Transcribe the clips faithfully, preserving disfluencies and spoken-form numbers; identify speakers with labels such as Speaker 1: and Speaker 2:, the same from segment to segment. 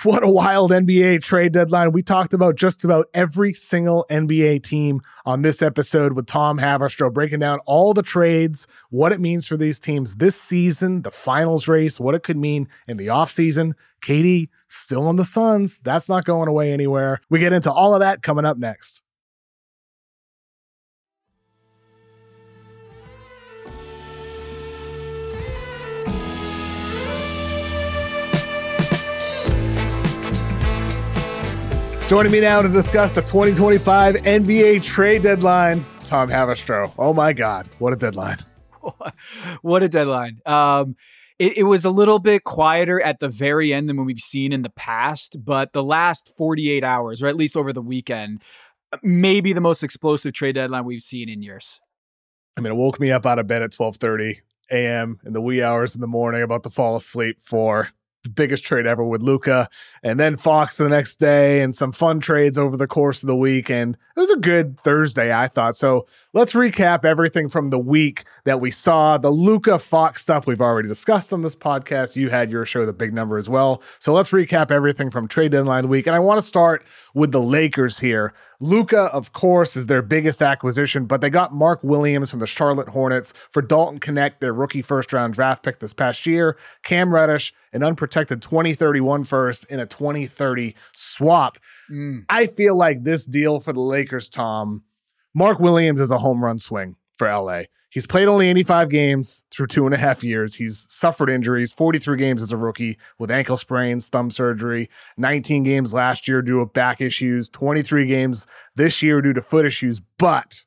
Speaker 1: What a wild N B A trade deadline. We talked about just about every single N B A team on this episode with Tom Haberstroh, breaking down all the trades, what it means for these teams this season, the finals race, what it could mean in the offseason. K D still on the Suns. That's not going away anywhere. We get into all of that coming up next. Joining me now to discuss the twenty twenty-five N B A trade deadline, Tom Haberstroh. Oh my God, what a deadline.
Speaker 2: What a deadline. Um, it, it was a little bit quieter at the very end than what we've seen in the past, but the last forty-eight hours, or at least over the weekend, maybe the most explosive trade deadline we've seen in years.
Speaker 1: I mean, it woke me up out of bed at twelve thirty a.m. in the wee hours in the morning, about to fall asleep for the biggest trade ever with Luka, and then Fox the next day, and some fun trades over the course of the week. And it was a good Thursday, I thought. So let's recap everything from the week that we saw. The Luka Fox stuff we've already discussed on this podcast. You had your show, The Big Number, as well. So let's recap everything from trade deadline week. And I want to start with the Lakers here. Luka, of course, is their biggest acquisition, but they got Mark Williams from the Charlotte Hornets for Dalton Knecht, their rookie first-round draft pick this past year, Cam Reddish, an unprotected twenty thirty-one first in a twenty thirty swap. Mm. I feel like this deal for the Lakers, Tom, Mark Williams is a home run swing for L A. He's played only eighty-five games through two and a half years. He's suffered injuries, forty-three games as a rookie with ankle sprains, thumb surgery, nineteen games last year due to back issues, twenty-three games this year due to foot issues. But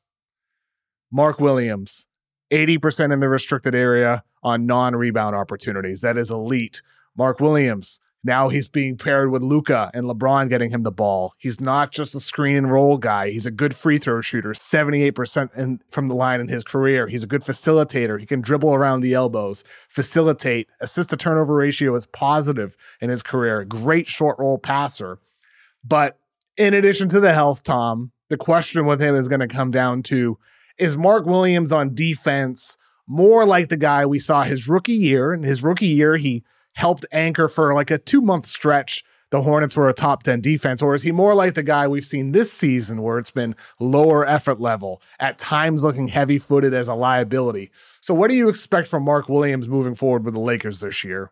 Speaker 1: Mark Williams, eighty percent in the restricted area on non-rebound opportunities. That is elite. Mark Williams, now he's being paired with Luka and LeBron getting him the ball. He's not just a screen and roll guy. He's a good free throw shooter, seventy-eight percent in, from the line in his career. He's a good facilitator. He can dribble around the elbows, facilitate. Assist to turnover ratio is positive in his career. Great short roll passer. But in addition to the health, Tom, the question with him is going to come down to, is Mark Williams on defense more like the guy we saw his rookie year? In his rookie year, he helped anchor for like a two-month stretch the Hornets were a top ten defense, or is he more like the guy we've seen this season where it's been lower effort level, at times looking heavy-footed as a liability? So what do you expect from Mark Williams moving forward with the Lakers this year?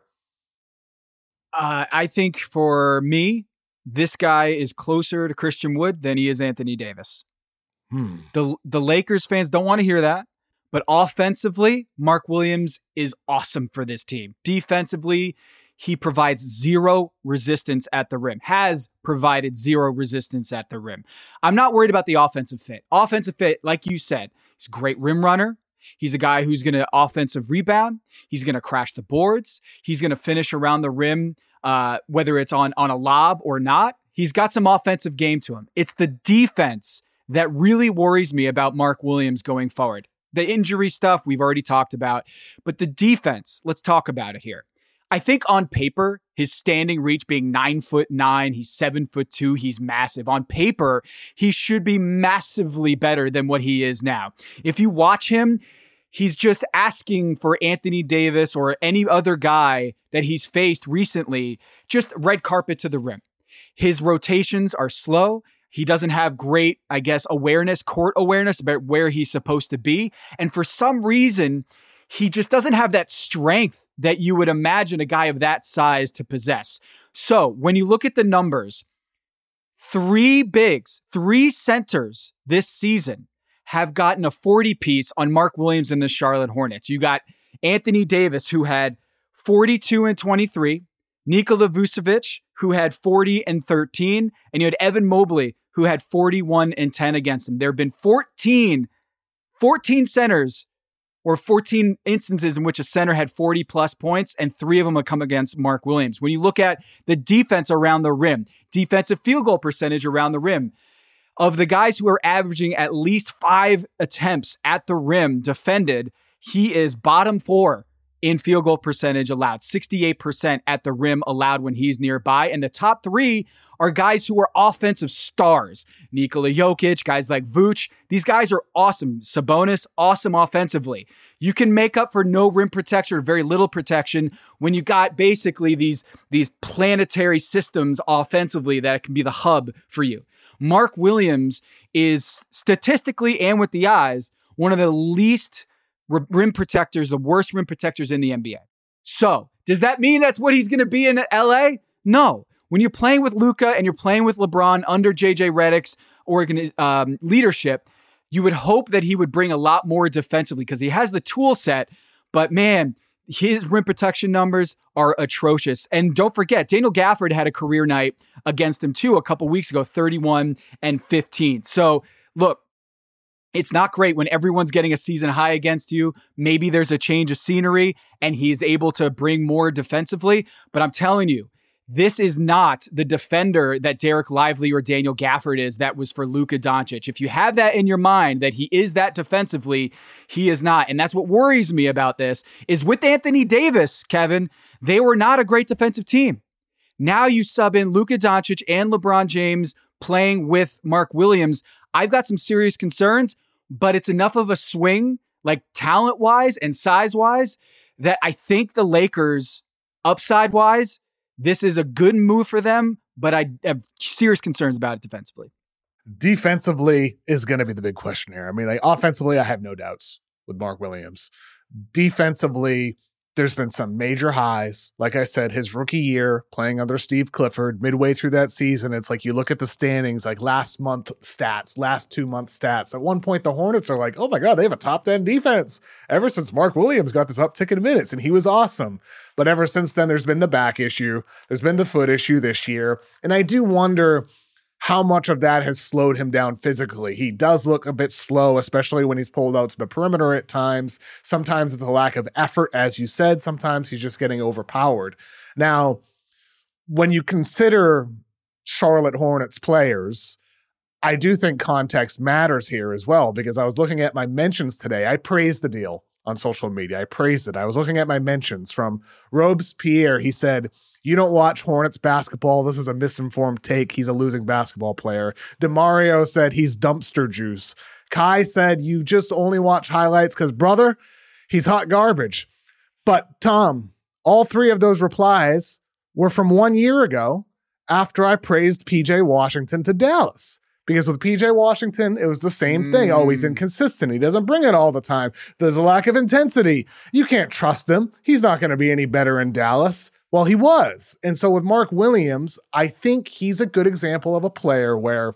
Speaker 2: Uh, I think for me, this guy is closer to Christian Wood than he is Anthony Davis. Hmm. The, the Lakers fans don't want to hear that. But offensively, Mark Williams is awesome for this team. Defensively, he provides zero resistance at the rim, has provided zero resistance at the rim. I'm not worried about the offensive fit. Offensive fit, like you said, he's a great rim runner. He's a guy who's going to offensive rebound. He's going to crash the boards. He's going to finish around the rim, uh, whether it's on, on a lob or not. He's got some offensive game to him. It's the defense that really worries me about Mark Williams going forward. The injury stuff we've already talked about, but the defense, let's talk about it here. I think on paper, his standing reach being nine foot nine, he's seven foot two, he's massive. On paper, he should be massively better than what he is now. If you watch him, he's just asking for Anthony Davis or any other guy that he's faced recently, just red carpet to the rim. His rotations are slow. He doesn't have great, I guess, awareness, court awareness about where he's supposed to be. And for some reason, he just doesn't have that strength that you would imagine a guy of that size to possess. So when you look at the numbers, three bigs, three centers this season have gotten a forty piece on Mark Williams and the Charlotte Hornets. You got Anthony Davis, who had forty-two and twenty-three, Nikola Vucevic, who had forty and thirteen, and you had Evan Mobley, who had forty-one and ten against him. There have been fourteen, fourteen centers or fourteen instances in which a center had forty plus points, and three of them have come against Mark Williams. When you look at the defense around the rim, defensive field goal percentage around the rim, of the guys who are averaging at least five attempts at the rim defended, he is bottom four in field goal percentage allowed, sixty-eight percent at the rim allowed when he's nearby. And the top three are guys who are offensive stars. Nikola Jokic, guys like Vooch. These guys are awesome. Sabonis, awesome offensively. You can make up for no rim protection or very little protection when you got basically these, these planetary systems offensively that can be the hub for you. Mark Williams is statistically and with the eyes one of the least rim protectors, the worst rim protectors in the N B A. So, does that mean that's what he's going to be in L A? No. When you're playing with Luka and you're playing with LeBron under J J Redick's organ, um, leadership, you would hope that he would bring a lot more defensively because he has the tool set. But man, his rim protection numbers are atrocious. And don't forget, Daniel Gafford had a career night against him too a couple weeks ago, thirty-one and fifteen. So look, it's not great when everyone's getting a season high against you. Maybe there's a change of scenery and he's able to bring more defensively. But I'm telling you, this is not the defender that Derek Lively or Daniel Gafford is that was for Luka Doncic. If you have that in your mind that he is that defensively, he is not. And that's what worries me about this is with Anthony Davis, Kevin, they were not a great defensive team. Now you sub in Luka Doncic and LeBron James playing with Mark Williams. I've got some serious concerns, but it's enough of a swing, like talent-wise and size-wise, that I think the Lakers, upside-wise, this is a good move for them, but I have serious concerns about it defensively.
Speaker 1: Defensively is going to be the big question here. I mean, like offensively, I have no doubts with Mark Williams. Defensively, there's been some major highs. Like I said, his rookie year playing under Steve Clifford, midway through that season, it's like you look at the standings, like last month stats, last two month stats. At one point, the Hornets are like, oh my God, they have a top ten defense ever since Mark Williams got this uptick in minutes, and he was awesome. But ever since then, there's been the back issue. There's been the foot issue this year. And I do wonder how much of that has slowed him down physically. He does look a bit slow, especially when he's pulled out to the perimeter at times. Sometimes it's a lack of effort, as you said. Sometimes he's just getting overpowered. Now, when you consider Charlotte Hornets players, I do think context matters here as well, because I was looking at my mentions today. I praised the deal on social media. I praised it. I was looking at my mentions from Robespierre. He said, you don't watch Hornets basketball. This is a misinformed take. He's a losing basketball player. DeMario said he's dumpster juice. Kai said you just only watch highlights because, brother, he's hot garbage. But, Tom, all three of those replies were from one year ago after I praised P J Washington to Dallas. Because with P J Washington, it was the same mm. thing. Oh, he's inconsistent. He doesn't bring it all the time. There's a lack of intensity. You can't trust him. He's not going to be any better in Dallas. Well, he was. And so with Mark Williams, I think he's a good example of a player where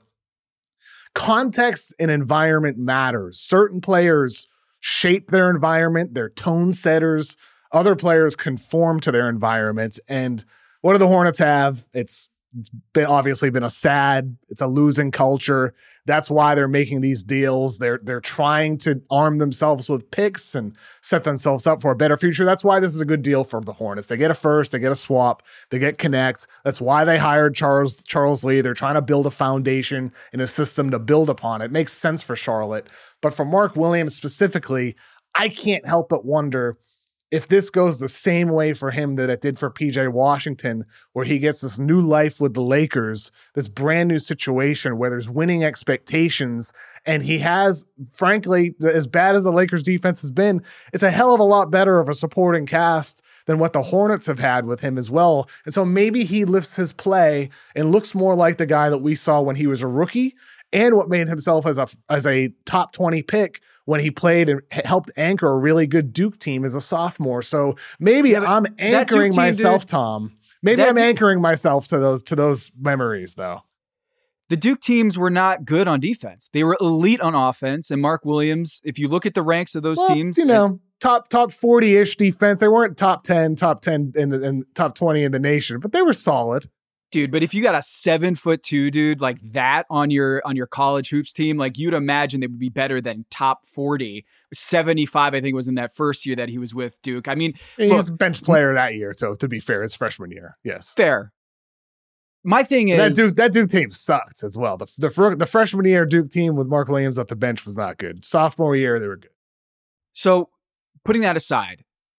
Speaker 1: context and environment matters. Certain players shape their environment. They're tone setters. Other players conform to their environment. And what do the Hornets have? It's It's been obviously been a sad, it's a losing culture. That's why they're making these deals. They're they're trying to arm themselves with picks and set themselves up for a better future. That's why this is a good deal for the Hornets. They get a first, they get a swap, they get Connect. That's why they hired Charles Charles Lee. They're trying to build a foundation and a system to build upon. It makes sense for Charlotte. But for Mark Williams specifically, I can't help but wonder if this goes the same way for him that it did for P J Washington, where he gets this new life with the Lakers, this brand new situation where there's winning expectations, and he has, frankly, as bad as the Lakers defense has been, it's a hell of a lot better of a supporting cast than what the Hornets have had with him as well. And so maybe he lifts his play and looks more like the guy that we saw when he was a rookie, and what made himself as a as a top twenty pick when he played and helped anchor a really good Duke team as a sophomore. So maybe yeah, I'm anchoring myself, dude, Tom. Maybe I'm Duke, anchoring myself to those to those memories, though.
Speaker 2: The Duke teams were not good on defense. They were elite on offense. And Mark Williams, if you look at the ranks of those
Speaker 1: well,
Speaker 2: teams,
Speaker 1: you know, top top forty-ish defense. They weren't top ten, top ten, and, and top twenty in the nation, but they were solid.
Speaker 2: Dude, but if you got a seven foot two dude like that on your on your college hoops team, like you'd imagine they would be better than top forty. seventy-five, I think, was in that first year that he was with Duke. I mean,
Speaker 1: he look, was a bench player that year, so to be fair, his freshman year, yes,
Speaker 2: fair. My thing is
Speaker 1: that Duke that Duke team sucked as well. The the the freshman year Duke team with Mark Williams off the bench was not good. Sophomore year, they were good.
Speaker 2: So, putting that aside,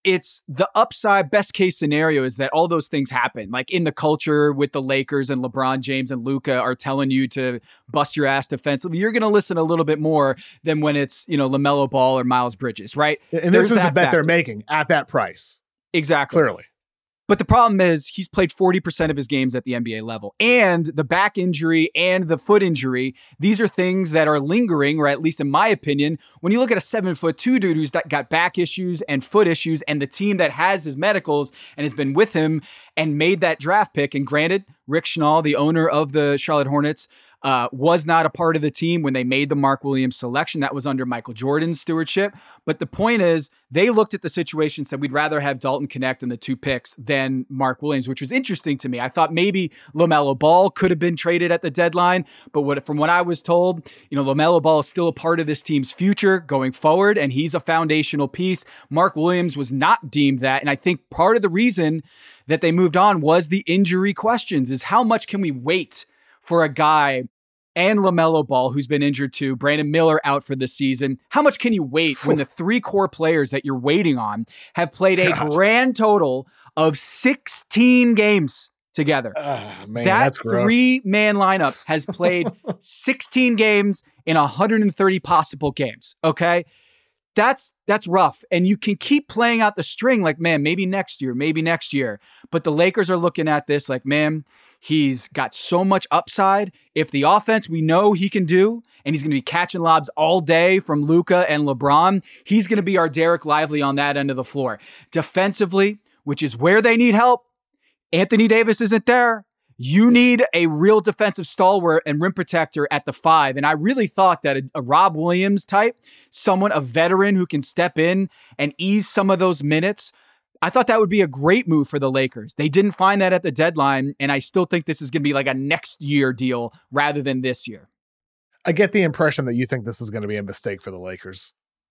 Speaker 2: it's the upside. Best case scenario is that all those things happen, like in the culture with the Lakers and LeBron James and Luka are telling you to bust your ass defensively. You're going to listen a little bit more than when it's, you know, LaMelo Ball or Miles Bridges, right?
Speaker 1: And There's this is the bet factor they're making at that price.
Speaker 2: Exactly.
Speaker 1: Clearly.
Speaker 2: But the problem is he's played forty percent of his games at the N B A level. And the back injury and the foot injury, these are things that are lingering, or at least in my opinion, when you look at a seven foot two dude who's got back issues and foot issues, and the team that has his medicals and has been with him and made that draft pick. And granted, Rick Schnall, the owner of the Charlotte Hornets, Uh, was not a part of the team when they made the Mark Williams selection. That was under Michael Jordan's stewardship. But the point is, they looked at the situation and said, we'd rather have Dalton Knecht in the two picks than Mark Williams, which was interesting to me. I thought maybe LaMelo Ball could have been traded at the deadline. But what, from what I was told, you know, LaMelo Ball is still a part of this team's future going forward, and he's a foundational piece. Mark Williams was not deemed that. And I think part of the reason that they moved on was the injury questions, is how much can we wait for a guy, and LaMelo Ball, who's been injured too, Brandon Miller out for the season. How much can you wait when the three core players that you're waiting on have played a God. grand total of sixteen games together?
Speaker 1: Uh, man,
Speaker 2: that three-man lineup has played sixteen games in one hundred thirty possible games, okay? That's that's rough. And you can keep playing out the string like, man, maybe next year, maybe next year. But the Lakers are looking at this like, man, he's got so much upside. If the offense we know he can do, and he's going to be catching lobs all day from Luka and LeBron, he's going to be our Derek Lively on that end of the floor. Defensively, which is where they need help, Anthony Davis isn't there. You need a real defensive stalwart and rim protector at the five. And I really thought that a, a Rob Williams type, someone, a veteran who can step in and ease some of those minutes, I thought that would be a great move for the Lakers. They didn't find that at the deadline, and I still think this is going to be like a next year deal rather than this year.
Speaker 1: I get the impression that you think this is going to be a mistake for the Lakers.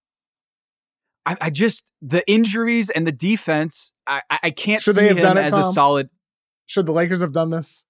Speaker 2: I, I just, the injuries and the defense, I, I can't
Speaker 1: Should
Speaker 2: see
Speaker 1: they have
Speaker 2: him
Speaker 1: done it,
Speaker 2: as
Speaker 1: Tom?
Speaker 2: a solid.
Speaker 1: Should the Lakers have done this?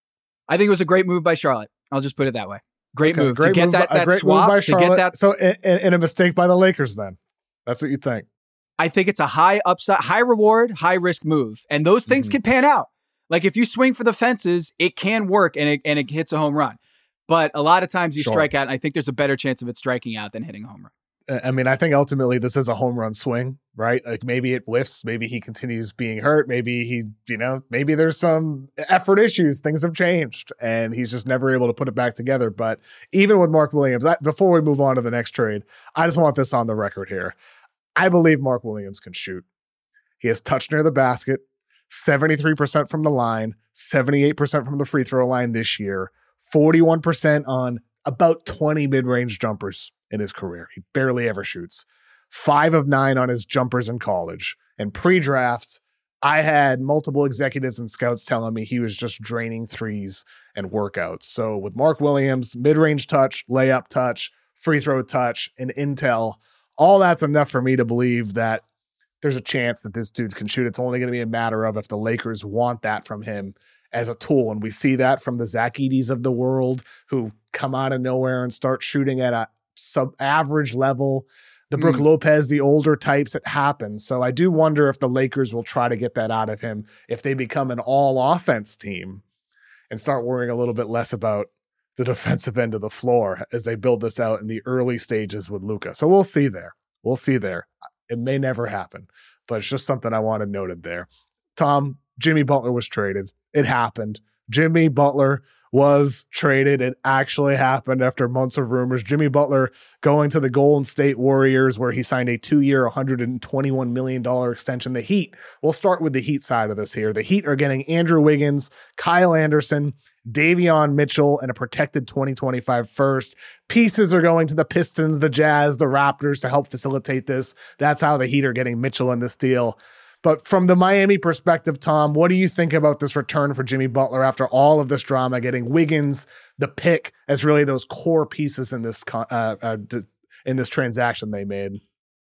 Speaker 2: I think it was a great move by Charlotte. I'll just put it that way. Great
Speaker 1: okay,
Speaker 2: move
Speaker 1: great
Speaker 2: to get
Speaker 1: move
Speaker 2: that,
Speaker 1: by,
Speaker 2: that
Speaker 1: great
Speaker 2: swap.
Speaker 1: Move by
Speaker 2: to
Speaker 1: Charlotte.
Speaker 2: get that.
Speaker 1: So, and, and a mistake by the Lakers then. That's what you think.
Speaker 2: I think it's a high upside, high reward, high risk move. And those things mm-hmm. can pan out. Like if you swing for the fences, it can work and it, and it hits a home run. But a lot of times you sure. strike out, and I think there's a better chance of it striking out than hitting a home run.
Speaker 1: I mean, I think ultimately this is a home run swing, right? Like maybe it lifts, maybe he continues being hurt, maybe he, you know, maybe there's some effort issues, things have changed, and he's just never able to put it back together. But even with Mark Williams, I, before we move on to the next trade, I just want this on the record here. I believe Mark Williams can shoot. He has touched near the basket, seventy-three percent from the line, seventy-eight percent from the free throw line this year, forty-one percent on about twenty mid-range jumpers in his career. He barely ever shoots. Five of nine on his jumpers in college. And pre-draft, I had multiple executives and scouts telling me he was just draining threes and workouts. So with Mark Williams, mid-range touch, layup touch, free throw touch, and intel, all that's enough for me to believe that there's a chance that this dude can shoot. It's only going to be a matter of if the Lakers want that from him as a tool. And we see that from the Zach Edey's of the world who come out of nowhere and start shooting at a sub-average level. The Brook mm. Lopez, the older types, it happens. So I do wonder if the Lakers will try to get that out of him if they become an all-offense team and start worrying a little bit less about the defensive end of the floor as they build this out in the early stages with Luka. So we'll see there. We'll see there. It may never happen, but it's just something I wanted noted there. Tom, Jimmy Butler was traded. It happened. Jimmy Butler was traded. It actually happened after months of rumors. Jimmy Butler going to the Golden State Warriors, where he signed a two-year, one hundred twenty-one million dollars extension. The Heat, we'll start with the Heat side of this here. The Heat are getting Andrew Wiggins, Kyle Anderson, Davion Mitchell, and a protected twenty twenty-five first. Pieces are going to the Pistons, the Jazz, the Raptors to help facilitate this. That's how the Heat are getting Mitchell in this deal. But from the Miami perspective, Tom, what do you think about this return for Jimmy Butler after all of this drama, getting Wiggins, the pick, as really those core pieces in this uh, uh, in this transaction they made?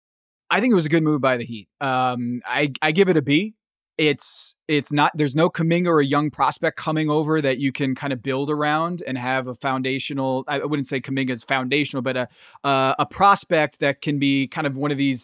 Speaker 2: I think it was a good move by the Heat. Um, I, I give it a B. It's it's not, there's no Kuminga or a young prospect coming over that you can kind of build around and have a foundational, I wouldn't say Kuminga is foundational, but a, uh, a prospect that can be kind of one of these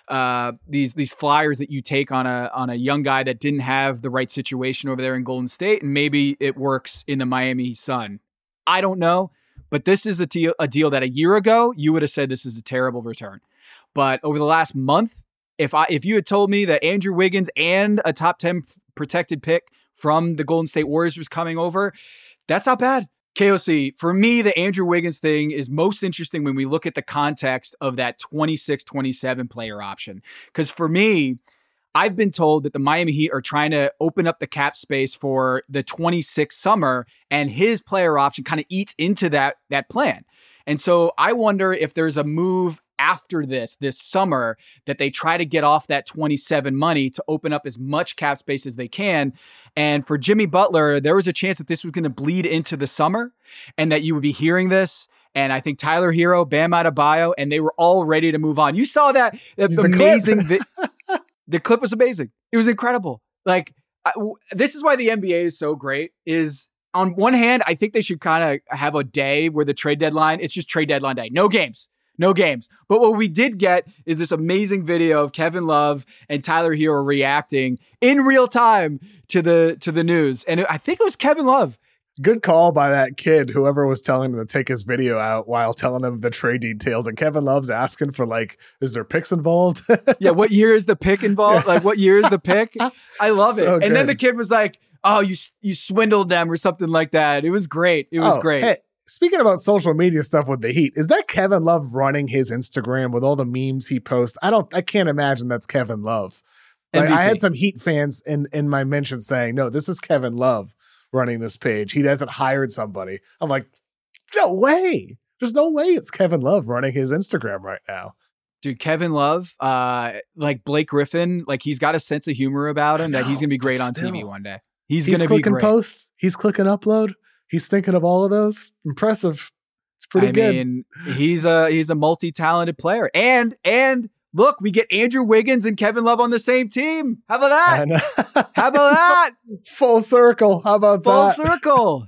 Speaker 2: uh, these these flyers that you take on a on a young guy that didn't have the right situation over there in Golden State, and maybe it works in the Miami Sun. I don't know, but this is a deal a deal that a year ago you would have said this is a terrible return. But over the last month, if I if you had told me that Andrew Wiggins and a top ten protected pick from the Golden State Warriors was coming over, that's not bad. K O C, for me, the Andrew Wiggins thing is most interesting when we look at the context of that twenty-six twenty-seven player option. Because for me, I've been told that the Miami Heat are trying to open up the cap space for the twenty-six summer, and his player option kind of eats into that, that plan. And so I wonder if there's a move after this, this summer, that they try to get off that twenty-seven money to open up as much cap space as they can. And for Jimmy Butler, there was a chance that this was going to bleed into the summer and that you would be hearing this. And I think Tyler Hero, Bam Adebayo, and they were all ready to move on. You saw that, that amazing. Vi- the clip was amazing. It was incredible. Like, I, w- this is why the N B A is so great is, on one hand, I think they should kind of have a day where the trade deadline, it's just trade deadline day. No games. No games. But what we did get is this amazing video of Kevin Love and Tyler Hero reacting in real time to the to the news. And it, I think it was Kevin Love.
Speaker 1: Good call by that kid, whoever was telling him to take his video out while telling him the trade details. And Kevin Love's asking for, like, is there picks involved?
Speaker 2: Yeah, what year is the pick involved? Like, what year is the pick? I love so it. Good. And then the kid was like, oh, you you swindled them or something like that. It was great. It was oh, great.
Speaker 1: Hey. Speaking about social media stuff with the Heat, is that Kevin Love running his Instagram with all the memes he posts? I don't, I can't imagine that's Kevin Love. Like, I had some Heat fans in, in my mention saying, no, this is Kevin Love running this page. He hasn't hired somebody. I'm like, no way. There's no way it's Kevin Love running his Instagram right now.
Speaker 2: Dude, Kevin Love, uh, like Blake Griffin, like he's got a sense of humor about him know, that he's going to be great on still, T V one day. He's, he's going to be great.
Speaker 1: He's clicking posts. He's clicking upload. He's thinking of all of those. Impressive. It's pretty
Speaker 2: I
Speaker 1: good.
Speaker 2: Mean, he's a he's a multi-talented player. And and look, we get Andrew Wiggins and Kevin Love on the same team. How about that? How about that?
Speaker 1: Full circle. How about
Speaker 2: Full
Speaker 1: that?
Speaker 2: Full circle.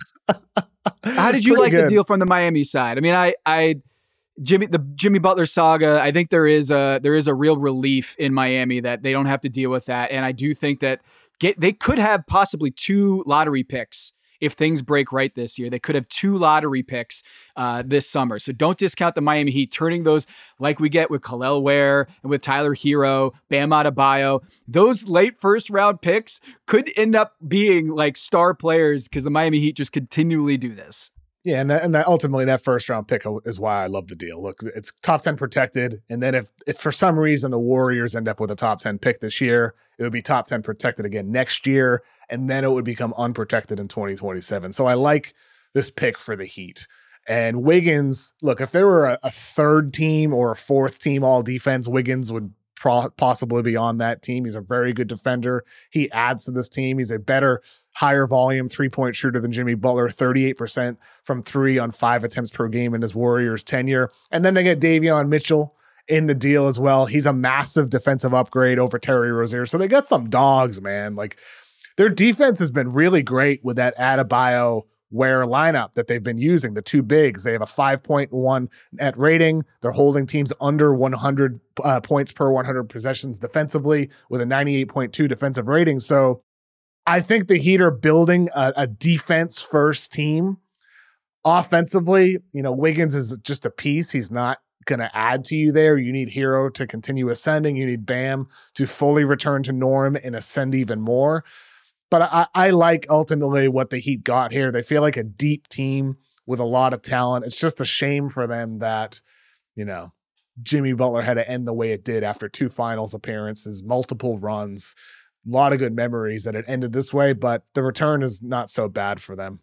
Speaker 2: How did you pretty like good. The deal from the Miami side? I mean, I I Jimmy the Jimmy Butler saga, I think there is a there is a real relief in Miami that they don't have to deal with that. And I do think that get they could have possibly two lottery picks. If things break right this year, they could have two lottery picks uh, this summer. So don't discount the Miami Heat turning those like we get with Kel'el Ware and with Tyler Hero, Bam Adebayo. Those late first round picks could end up being like star players because the Miami Heat just continually do this.
Speaker 1: Yeah, and that, and that ultimately that first round pick is why I love the deal. Look, it's top ten protected, and then if if for some reason the Warriors end up with a top ten pick this year, it would be top ten protected again next year, and then it would become unprotected in twenty twenty-seven. So I like this pick for the Heat. And Wiggins, look, if there were a, a third team or a fourth team all defense, Wiggins would pro- possibly be on that team. He's a very good defender. He adds to this team. He's a better higher volume three-point shooter than Jimmy Butler, thirty-eight percent from three on five attempts per game in his Warriors tenure. And then they get Davion Mitchell in the deal as well. He's a massive defensive upgrade over Terry Rozier. So they got some dogs, man. Like, their defense has been really great with that Adebayo Ware lineup that they've been using, the two bigs. They have a five point one net rating. They're holding teams under one hundred uh, points per one hundred possessions defensively with a ninety-eight point two defensive rating. So I think the Heat are building a, a defense-first team. Offensively, you know, Wiggins is just a piece. He's not going to add to you there. You need Hero to continue ascending. You need Bam to fully return to norm and ascend even more. But I, I like ultimately what the Heat got here. They feel like a deep team with a lot of talent. It's just a shame for them that, you know, Jimmy Butler had to end the way it did after two finals appearances, multiple runs. A lot of good memories that it ended this way, but the return is not so bad for them.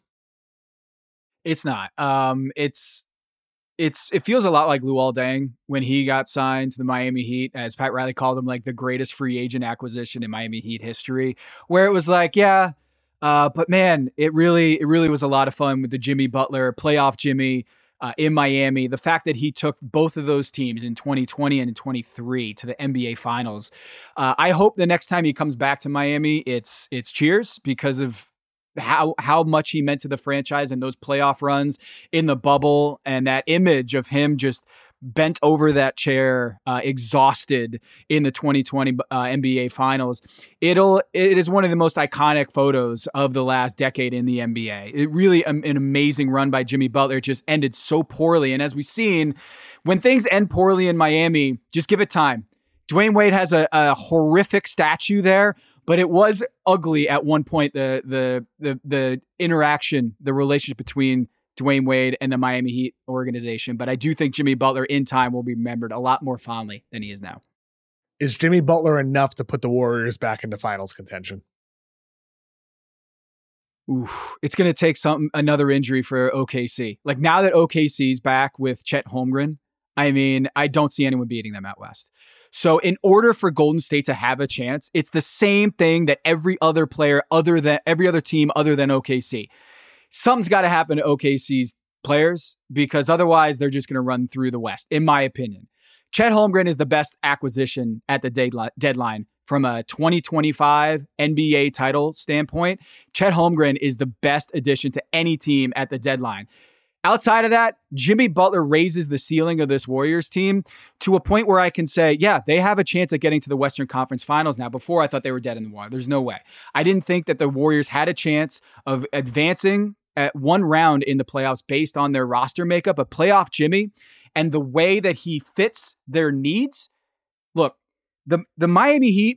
Speaker 2: It's not. Um, it's it's it feels a lot like Luol Deng when he got signed to the Miami Heat, as Pat Riley called him, like the greatest free agent acquisition in Miami Heat history, where it was like, yeah, uh, but man, it really it really was a lot of fun with the Jimmy Butler playoff Jimmy. Uh, in Miami, the fact that he took both of those teams in twenty twenty and in twenty-three to the N B A Finals. Uh, I hope the next time he comes back to Miami, it's it's cheers because of how how much he meant to the franchise and those playoff runs in the bubble and that image of him just bent over that chair, uh, exhausted in the twenty twenty uh, N B A Finals. It'll it is one of the most iconic photos of the last decade in the N B A. It really um, an amazing run by Jimmy Butler. It just ended so poorly, and as we've seen, when things end poorly in Miami, just give it time. Dwayne Wade has a, a horrific statue there, but it was ugly at one point. The the the the interaction, the relationship between Dwayne Wade and the Miami Heat organization. But I do think Jimmy Butler in time will be remembered a lot more fondly than he is now.
Speaker 1: Is Jimmy Butler enough to put the Warriors back into finals contention?
Speaker 2: Oof, it's going to take some another injury for O K C. Like now that O K C's back with Chet Holmgren, I mean, I don't see anyone beating them out west. So in order for Golden State to have a chance, it's the same thing that every other player other than every other team other than O K C. Something's got to happen to O K C's players because otherwise they're just going to run through the West, in my opinion. Chet Holmgren is the best acquisition at the deadline from a twenty twenty-five N B A title standpoint. Chet Holmgren is the best addition to any team at the deadline. Outside of that, Jimmy Butler raises the ceiling of this Warriors team to a point where I can say, yeah, they have a chance at getting to the Western Conference Finals now. Before, I thought they were dead in the water. There's no way. I didn't think that the Warriors had a chance of advancing at one round in the playoffs based on their roster makeup, but playoff Jimmy and the way that he fits their needs. Look, the, the Miami Heat,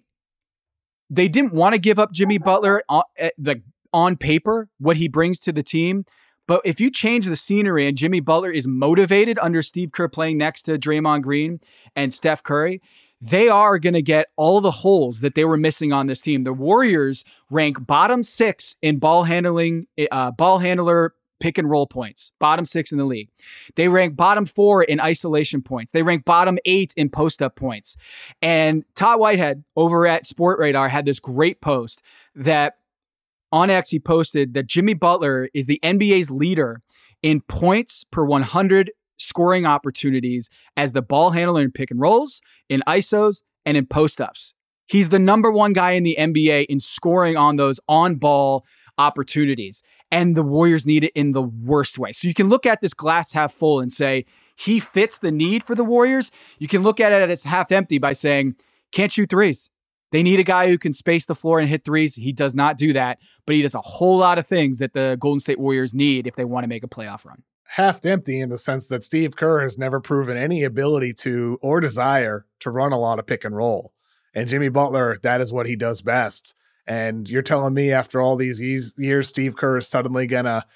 Speaker 2: they didn't want to give up Jimmy Butler on, the, on paper, what he brings to the team. But if you change the scenery and Jimmy Butler is motivated under Steve Kerr playing next to Draymond Green and Steph Curry, they are going to get all the holes that they were missing on this team. The Warriors rank bottom six in ball handling, uh, ball handler pick and roll points, bottom six in the league. They rank bottom four in isolation points. They rank bottom eight in post-up points. And Todd Whitehead over at Sport Radar had this great post that on X he posted that Jimmy Butler is the N B A's leader in points per one hundred scoring opportunities as the ball handler in pick and rolls, in I S Os, and in post-ups. He's the number one guy in the N B A in scoring on those on-ball opportunities. And the Warriors need it in the worst way. So you can look at this glass half full and say, he fits the need for the Warriors. You can look at it as half empty by saying, can't shoot threes. They need a guy who can space the floor and hit threes. He does not do that, but he does a whole lot of things that the Golden State Warriors need if they want to make a playoff run.
Speaker 1: Half empty in the sense that Steve Kerr has never proven any ability to or desire to run a lot of pick and roll. And Jimmy Butler, that is what he does best. And you're telling me after all these years, Steve Kerr is suddenly going to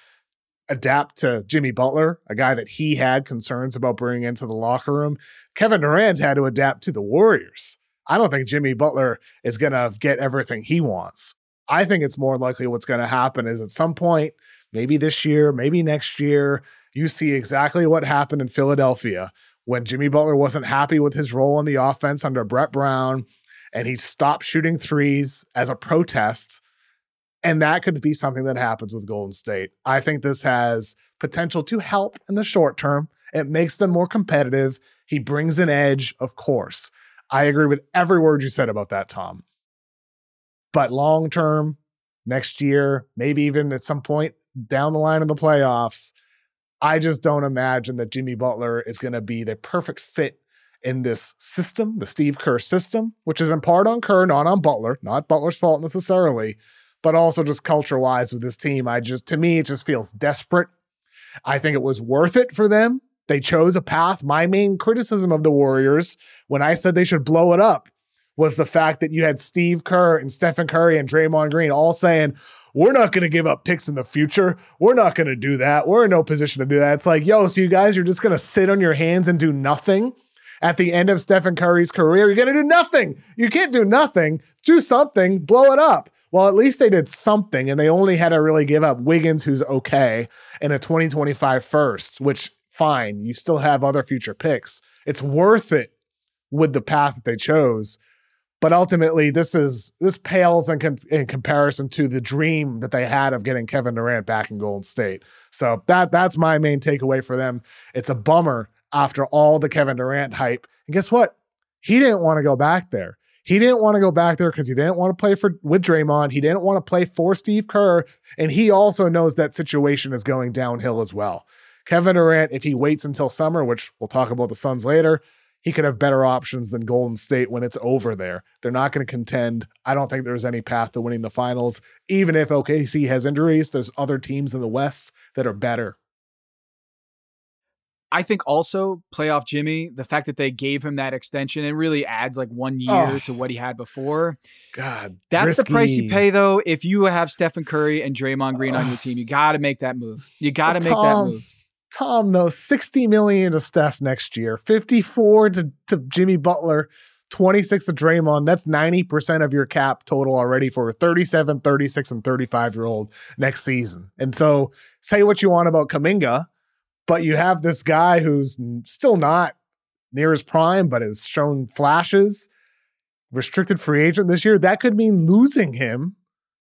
Speaker 1: adapt to Jimmy Butler, a guy that he had concerns about bringing into the locker room. Kevin Durant had to adapt to the Warriors. I don't think Jimmy Butler is going to get everything he wants. I think it's more likely what's going to happen is at some point, maybe this year, maybe next year, you see exactly what happened in Philadelphia when Jimmy Butler wasn't happy with his role in the offense under Brett Brown, and he stopped shooting threes as a protest. And that could be something that happens with Golden State. I think this has potential to help in the short term. It makes them more competitive. He brings an edge, of course. I agree with every word you said about that, Tom. But long term, next year, maybe even at some point down the line in the playoffs, I just don't imagine that Jimmy Butler is going to be the perfect fit in this system, the Steve Kerr system, which is in part on Kerr, not on Butler, not Butler's fault necessarily, but also just culture-wise with this team. I just, to me, it just feels desperate. I think it was worth it for them. They chose a path. My main criticism of the Warriors, when I said they should blow it up, was the fact that you had Steve Kerr and Stephen Curry and Draymond Green all saying, we're not going to give up picks in the future. We're not going to do that. We're in no position to do that. It's like, yo, so you guys, you're just going to sit on your hands and do nothing at the end of Stephen Curry's career? You're going to do nothing. You can't do nothing. Do something. Blow it up. Well, at least they did something, and they only had to really give up Wiggins, who's okay, and a twenty twenty-five first, which, fine, you still have other future picks. It's worth it with the path that they chose. But ultimately, this is this pales in, com- in comparison to the dream that they had of getting Kevin Durant back in Golden State. So that that's my main takeaway for them. It's a bummer after all the Kevin Durant hype. And guess what? He didn't want to go back there. He didn't want to go back there because he didn't want to play for with Draymond. He didn't want to play for Steve Kerr. And he also knows that situation is going downhill as well. Kevin Durant, if he waits until summer, which we'll talk about the Suns later, he could have better options than Golden State when it's over there. They're not going to contend. I don't think there's any path to winning the finals. Even if O K C has injuries, there's other teams in the West that are better.
Speaker 2: I think also playoff Jimmy, the fact that they gave him that extension, it really adds like one year oh, to what he had before.
Speaker 1: God,
Speaker 2: that's
Speaker 1: risky.
Speaker 2: The price you pay though. If you have Stephen Curry and Draymond Green oh. on your team, you got to make that move. You got to make that move.
Speaker 1: Tom, though, sixty million dollars to Steph next year, fifty-four to, to Jimmy Butler, twenty-six to Draymond. That's ninety percent of your cap total already for a thirty-seven, thirty-six, and thirty-five-year-old next season. And so say what you want about Kuminga, but you have this guy who's still not near his prime, but has shown flashes, restricted free agent this year. That could mean losing him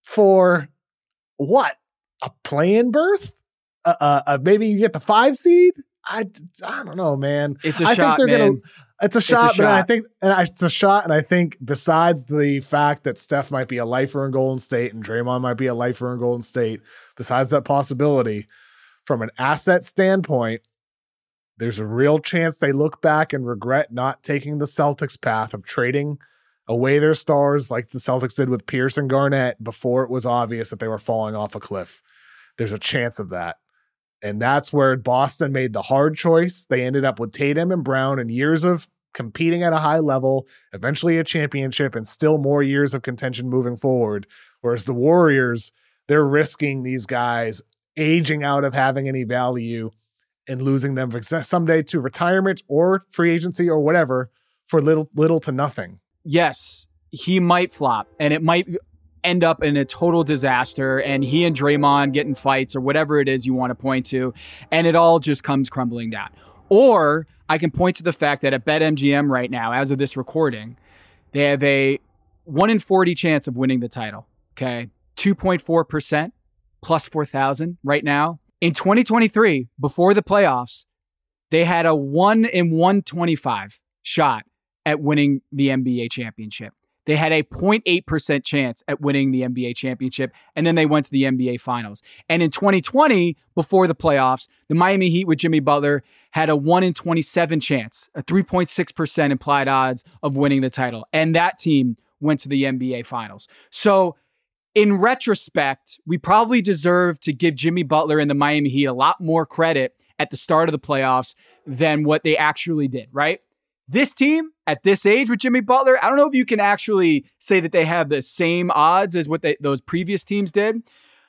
Speaker 1: for what? A play-in berth? Uh, uh, maybe you get the five seed. I, I don't know, man.
Speaker 2: It's a
Speaker 1: I
Speaker 2: shot,
Speaker 1: think they're
Speaker 2: man.
Speaker 1: Gonna, it's a shot,
Speaker 2: it's a
Speaker 1: but
Speaker 2: shot.
Speaker 1: I think and I, it's a shot. And I think besides the fact that Steph might be a lifer in Golden State and Draymond might be a lifer in Golden State, besides that possibility, from an asset standpoint, there's a real chance they look back and regret not taking the Celtics path of trading away their stars like the Celtics did with Pierce and Garnett before it was obvious that they were falling off a cliff. There's a chance of that. And that's where Boston made the hard choice. They ended up with Tatum and Brown and years of competing at a high level, eventually a championship, and still more years of contention moving forward. Whereas the Warriors, they're risking these guys aging out of having any value and losing them someday to retirement or free agency or whatever for little, little to nothing.
Speaker 2: Yes, he might flop, and it might end up in a total disaster, and he and Draymond get in fights or whatever it is you want to point to, and it all just comes crumbling down. Or I can point to the fact that at BetMGM right now, as of this recording, they have a one in forty chance of winning the title. Okay, two point four percent plus four thousand right now. In twenty twenty-three, before the playoffs, they had a one in one twenty-five shot at winning the N B A championship. They had a zero point eight percent chance at winning the N B A championship, and then they went to the N B A finals. And in twenty twenty, before the playoffs, the Miami Heat with Jimmy Butler had a one in twenty-seven chance, a three point six percent implied odds of winning the title. And that team went to the N B A finals. So in retrospect, we probably deserve to give Jimmy Butler and the Miami Heat a lot more credit at the start of the playoffs than what they actually did, right? This team at this age with Jimmy Butler, I don't know if you can actually say that they have the same odds as what they, those previous teams did.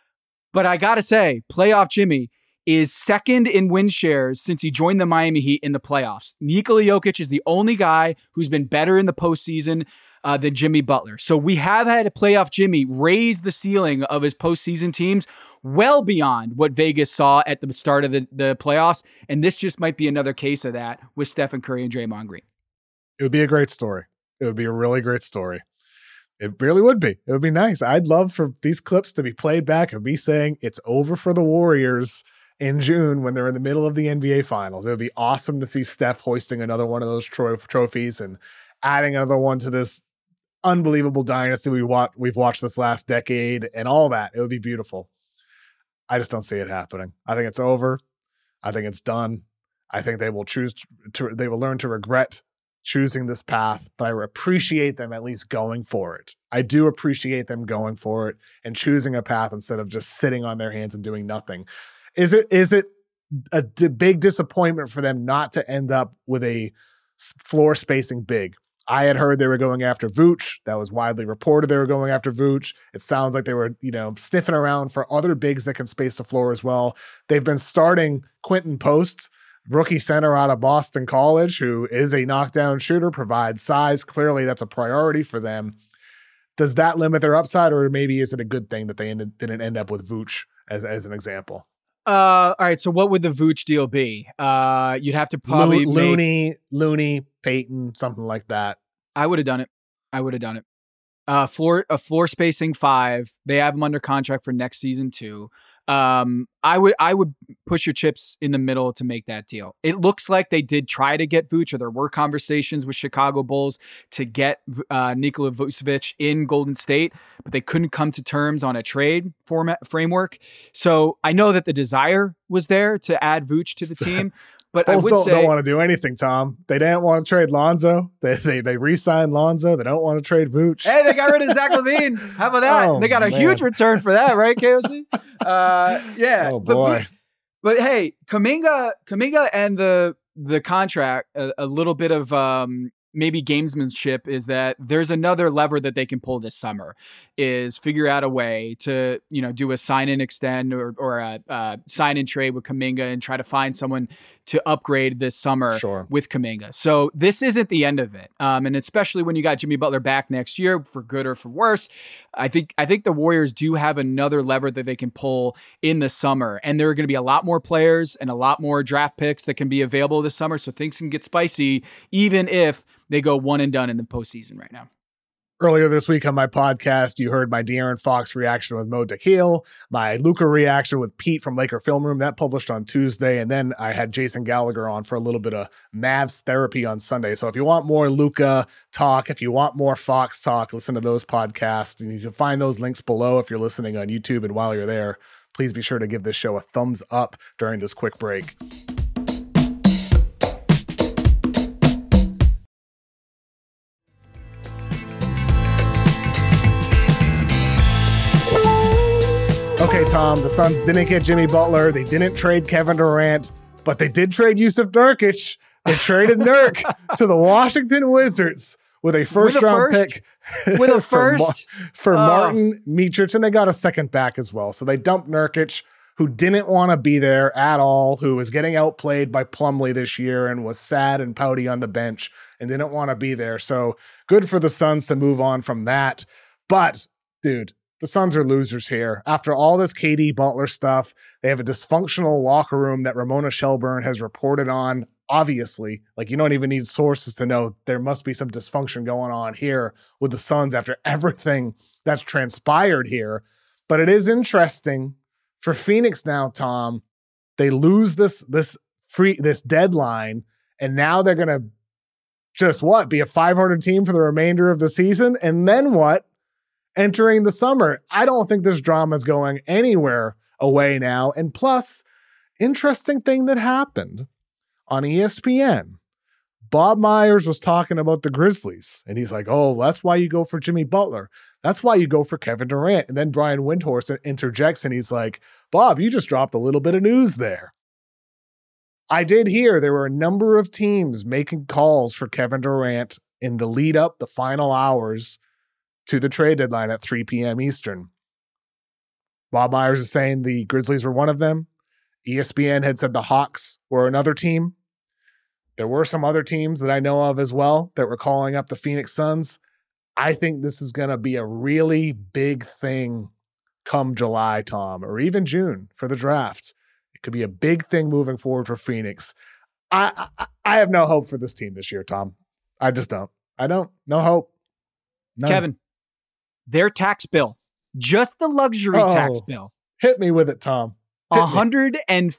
Speaker 2: But I got to say, playoff Jimmy is second in win shares since he joined the Miami Heat in the playoffs. Nikola Jokic is the only guy who's been better in the postseason uh, than Jimmy Butler. So we have had a playoff Jimmy raise the ceiling of his postseason teams well beyond what Vegas saw at the start of the, the playoffs. And this just might be another case of that with Stephen Curry and Draymond Green.
Speaker 1: It would be a great story. It would be a really great story. It really would be. It would be nice. I'd love for these clips to be played back of me saying it's over for the Warriors in June when they're in the middle of the N B A finals. It would be awesome to see Steph hoisting another one of those tro- trophies and adding another one to this unbelievable dynasty we wa- we've watched this last decade and all that. It would be beautiful. I just don't see it happening. I think it's over. I think it's done. I think they will choose to, they will learn to regret choosing this path, but I appreciate them at least going for it. I do appreciate them going for it and choosing a path instead of just sitting on their hands and doing nothing. Is it is it a d- big disappointment for them not to end up with a floor spacing big? I had heard they were going after Vooch. That was widely reported they were going after Vooch. It sounds like they were, you know, sniffing around for other bigs that can space the floor as well. They've been starting Quentin Post, rookie center out of Boston College, who is a knockdown shooter, provides size. Clearly, that's a priority for them. Does that limit their upside, or maybe is it a good thing that they ended, didn't end up with Vooch as, as an example?
Speaker 2: Uh, all right, so what would the Vooch deal be? Uh, you'd have to probably
Speaker 1: Lo- Looney, make... Looney, Peyton, something like that.
Speaker 2: I would have done it. I would have done it. Uh, floor a floor spacing five. They have him under contract for next season too. Um, I would I would push your chips in the middle to make that deal. It looks like they did try to get Vooch, or there were conversations with Chicago Bulls to get uh, Nikola Vucevic in Golden State, but they couldn't come to terms on a trade format framework. So I know that the desire was there to add Vooch to the team. But
Speaker 1: Bulls
Speaker 2: I would
Speaker 1: don't,
Speaker 2: say
Speaker 1: don't want to do anything, Tom. They didn't want to trade Lonzo. They they, they re-signed Lonzo. They don't want to trade Vooch.
Speaker 2: Hey, they got rid of Zach LaVine. How about that?
Speaker 1: Oh,
Speaker 2: they got a
Speaker 1: man.
Speaker 2: huge return for that, right, K O C? Uh, yeah.
Speaker 1: Oh,
Speaker 2: but,
Speaker 1: boy.
Speaker 2: but hey, Kuminga, Kuminga and the the contract, a, a little bit of um, maybe gamesmanship is that there's another lever that they can pull this summer is figure out a way to, you know, do a sign and extend or, or a, a sign and trade with Kuminga and try to find someone to upgrade this summer
Speaker 1: Sure.
Speaker 2: with Kuminga. So this isn't the end of it. Um, and especially when you got Jimmy Butler back next year, for good or for worse, I think, I think the Warriors do have another lever that they can pull in the summer. And there are going to be a lot more players and a lot more draft picks that can be available this summer. So things can get spicy, even if they go one and done in the postseason right now.
Speaker 1: Earlier this week on my podcast, you heard my De'Aaron Fox reaction with Mo Dakhil, my Luka reaction with Pete from Laker Film Room, that published on Tuesday, and then I had Jason Gallagher on for a little bit of Mavs therapy on Sunday. So if you want more Luka talk, if you want more Fox talk, listen to those podcasts, and you can find those links below if you're listening on YouTube. And while you're there, please be sure to give this show a thumbs up during this quick break. Okay, Tom, the Suns didn't get Jimmy Butler. They didn't trade Kevin Durant, but they did trade Yusuf Nurkic. They traded Nurk to the Washington Wizards with a first
Speaker 2: With a
Speaker 1: round
Speaker 2: first?
Speaker 1: pick.
Speaker 2: With a
Speaker 1: for,
Speaker 2: first?
Speaker 1: for
Speaker 2: Oh.
Speaker 1: Martin Mitric, and they got a second back as well. So they dumped Nurkic, who didn't want to be there at all, who was getting outplayed by Plumlee this year and was sad and pouty on the bench and didn't want to be there. So good for the Suns to move on from that. But, dude, the Suns are losers here. After all this K D Butler stuff, they have a dysfunctional locker room that Ramona Shelburne has reported on. Obviously, like you don't even need sources to know there must be some dysfunction going on here with the Suns after everything that's transpired here. But it is interesting for Phoenix now, Tom. They lose this this free this deadline, and now they're gonna just what be a five hundred team for the remainder of the season, and then what? Entering the summer. I don't think this drama is going anywhere away now. And plus, interesting thing that happened on E S P N. Bob Myers was talking about the Grizzlies, and he's like, oh, that's why you go for Jimmy Butler. That's why you go for Kevin Durant. And then Brian Windhorst interjects, and he's like, Bob, you just dropped a little bit of news there. I did hear there were a number of teams making calls for Kevin Durant in the lead up, the final hours to the trade deadline at three p.m. Eastern. Bob Myers is saying the Grizzlies were one of them. E S P N had said the Hawks were another team. There were some other teams that I know of as well that were calling up the Phoenix Suns. I think this is going to be a really big thing come July, Tom, or even June for the draft. It could be a big thing moving forward for Phoenix. I, I, I have no hope for this team this year, Tom. I just don't. I don't. No hope. None.
Speaker 2: Kevin, their tax bill, just the luxury
Speaker 1: Oh.
Speaker 2: tax bill,
Speaker 1: Hit me with it, Tom. Hit me.
Speaker 2: one hundred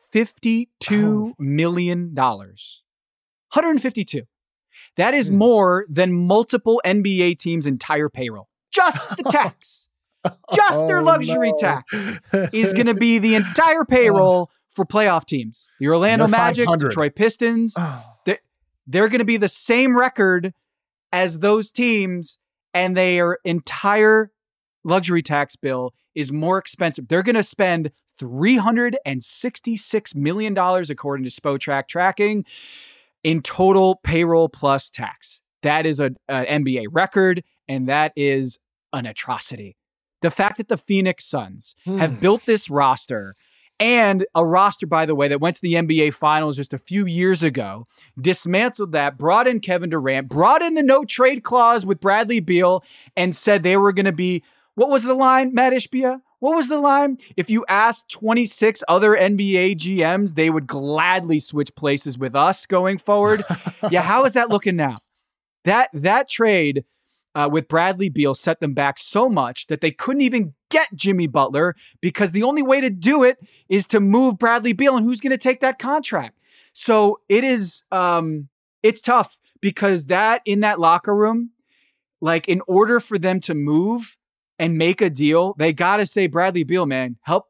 Speaker 2: fifty-two million dollars. one hundred fifty-two. That is
Speaker 1: Hmm.
Speaker 2: more than multiple N B A teams' entire payroll. Just the tax. Just their
Speaker 1: Oh,
Speaker 2: luxury
Speaker 1: no.
Speaker 2: tax is going to be the entire payroll for playoff teams. The Orlando
Speaker 1: And they're
Speaker 2: Magic,
Speaker 1: five hundred.
Speaker 2: Detroit Pistons,
Speaker 1: Oh.
Speaker 2: they're going to be the same record as those teams, and their entire luxury tax bill is more expensive. They're going to spend three hundred sixty-six million dollars, according to Spotrac tracking, in total payroll plus tax. That is a, a N B A record, and that is an atrocity. The fact that the Phoenix Suns have
Speaker 1: Hmm.
Speaker 2: built this roster, and a roster, by the way, that went to the N B A Finals just a few years ago, dismantled that, brought in Kevin Durant, brought in the no trade clause with Bradley Beal, and said they were going to be, what was the line, Matt Ishbia? What was the line? If you asked twenty-six other N B A G Ms, they would gladly switch places with us going forward. Yeah, how is that looking now? That that trade uh, with Bradley Beal set them back so much that they couldn't even get Jimmy Butler because the only way to do it is to move Bradley Beal, and who's going to take that contract? So it is, um, it's tough because that in that locker room, like in order for them to move and make a deal, they got to say, Bradley Beal, man, help,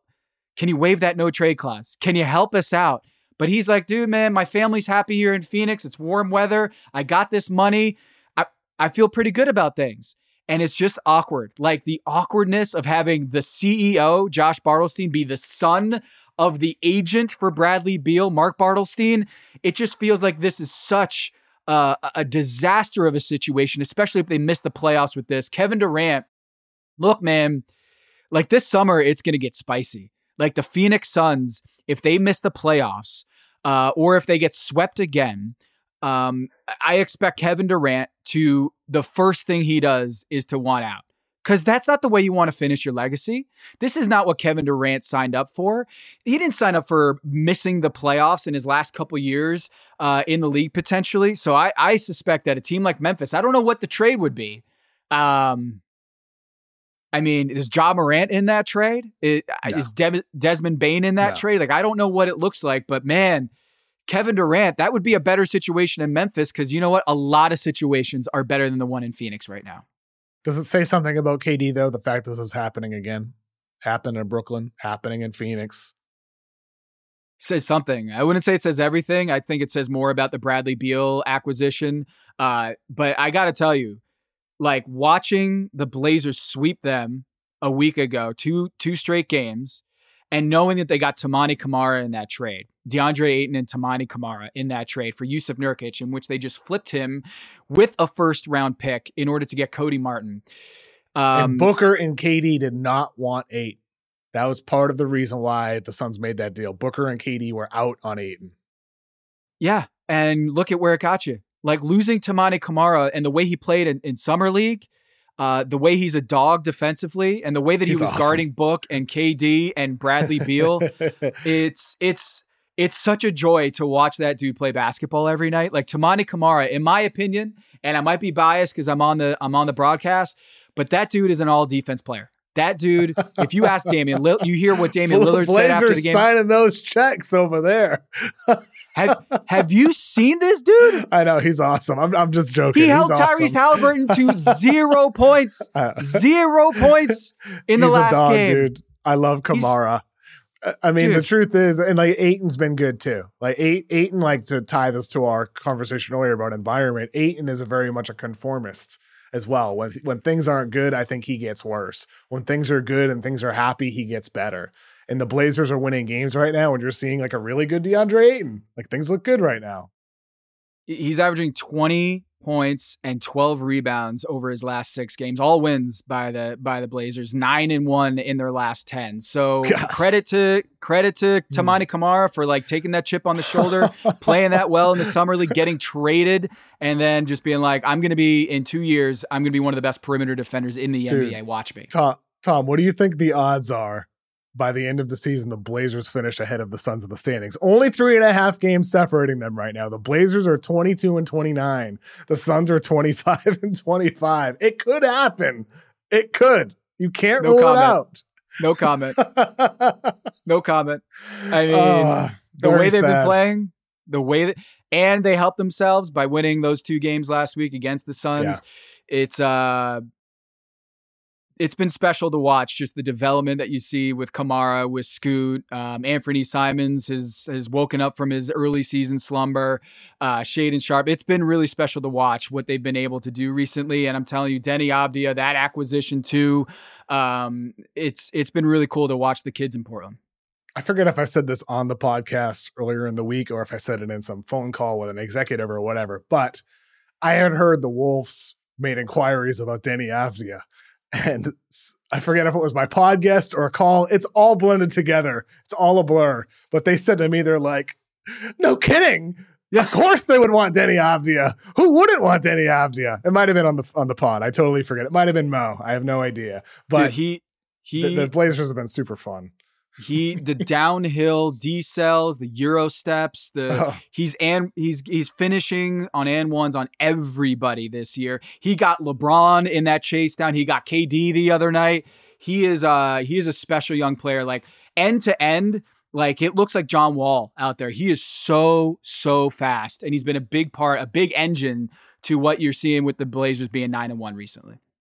Speaker 2: Can you waive that no trade clause? Can you help us out? But he's like, dude, man, my family's happy here in Phoenix. It's warm weather. I got this money. I, I feel pretty good about things. And it's just awkward. Like the awkwardness of having the C E O, Josh Bartelstein, be the son of the agent for Bradley Beal, Mark Bartelstein. It just feels like this is such uh, a disaster of a situation, especially if they miss the playoffs with this. Kevin Durant, look, man, like this summer, it's going to get spicy. Like the Phoenix Suns, if they miss the playoffs uh, or if they get swept again, um, I expect Kevin Durant to, the first thing he does is to want out. Because that's not the way you want to finish your legacy. This is not what Kevin Durant signed up for. He didn't sign up for missing the playoffs in his last couple years uh, in the league potentially. So I, I suspect that a team like Memphis, I don't know what the trade would be. Um, I mean, is Ja Morant in that trade? Is, no. is De- Desmond Bane in that no. trade? Like, I don't know what it looks like, but man, Kevin Durant, that would be a better situation in Memphis because you know what? A lot of situations are better than the one in Phoenix right now.
Speaker 1: Does it say something about K D, though? The fact this is happening again? Happened in Brooklyn, happening in Phoenix.
Speaker 2: It says something. I wouldn't say it says everything. I think it says more about the Bradley Beal acquisition. Uh, but I got to tell you, like watching the Blazers sweep them a week ago, two two straight games, and knowing that they got Tamani Kamara in that trade, DeAndre Ayton and Tamani Kamara in that trade for Yusuf Nurkic, in which they just flipped him with a first round pick in order to get Cody Martin.
Speaker 1: Um, and Booker and K D did not want Ayton. That was part of the reason why the Suns made that deal. Booker and K D were out on Ayton.
Speaker 2: Yeah, and look at where it got you. Like losing Tamani Kamara and the way he played in, in Summer League, uh, the way he's a dog defensively, and the way that he he's was awesome. guarding Book and K D and Bradley Beal, it's it's it's such a joy to watch that dude play basketball every night. Like Tamani Kamara, in my opinion, and I might be biased because I'm on the I'm on the broadcast, but that dude is an all defense player. That dude, if you ask Damian, Lill- you hear what Damian Lillard
Speaker 1: Blazers
Speaker 2: said after the game.
Speaker 1: Signing those checks over there.
Speaker 2: have, have you seen this dude?
Speaker 1: I know, he's awesome. I'm I'm just joking.
Speaker 2: He
Speaker 1: he's
Speaker 2: held Tyrese
Speaker 1: awesome.
Speaker 2: Halliburton to zero points, zero points in the
Speaker 1: he's
Speaker 2: last
Speaker 1: a dog,
Speaker 2: game.
Speaker 1: Dude, I love Kamara. He's, I mean, dude. The truth is, and like Ayton's been good too. Like Ayton, like to tie this to our conversation earlier about environment. Ayton is a very much a conformist as well. When when things aren't good, I think he gets worse. When things are good and things are happy, he gets better. And the Blazers are winning games right now, and you're seeing like a really good DeAndre Ayton. Like things look good right now.
Speaker 2: He's averaging twenty points and twelve rebounds over his last six games, all wins by the by the Blazers, nine and one in their last ten. So Gosh. credit to credit to Tamani Kamara for like taking that chip on the shoulder, playing that well in the summer league, getting traded, and then just being like, I'm going to be in two years, I'm going to be one of the best perimeter defenders in the Dude, N B A. Watch me.
Speaker 1: Tom, Tom, what do you think the odds are? By the end of the season, the Blazers finish ahead of the Suns in the standings. Only three and a half games separating them right now. The Blazers are twenty-two and twenty-nine. The Suns are twenty-five and twenty-five. It could happen. It could. You can't
Speaker 2: no
Speaker 1: rule
Speaker 2: comment.
Speaker 1: it out.
Speaker 2: No comment. No comment. I mean, uh, the way they've sad. been playing, the way that, and they helped themselves by winning those two games last week against the Suns. Yeah. It's, uh, It's been special to watch, just the development that you see with Kamara, with Scoot. Um, Anthony Simons has has woken up from his early season slumber. Uh, Shaedon Sharpe. It's been really special to watch what they've been able to do recently. And I'm telling you, Denny Avdia, that acquisition too. Um, it's it's been really cool to watch the kids in Portland.
Speaker 1: I forget if I said this on the podcast earlier in the week or if I said it in some phone call with an executive or whatever, but I had heard the Wolves made inquiries about Denny Avdia. And I forget if it was my podcast or a call. It's all blended together. It's all a blur. But they said to me, they're like, no kidding. Yeah, of course they would want Denny Avdia. Who wouldn't want Denny Avdia? It might have been on the on the pod. I totally forget. It might have been Mo. I have no idea. But
Speaker 2: Dude, he he
Speaker 1: the, the Blazers have been super fun.
Speaker 2: He the downhill decels, the Euro steps, the oh. he's and he's he's finishing on and ones on everybody this year. He got LeBron in that chase down. He got K D the other night. He is uh he is a special young player, like end to end. Like it looks like John Wall out there. He is so so fast, and he's been a big part, a big engine to what you're seeing with the Blazers being nine and one recently.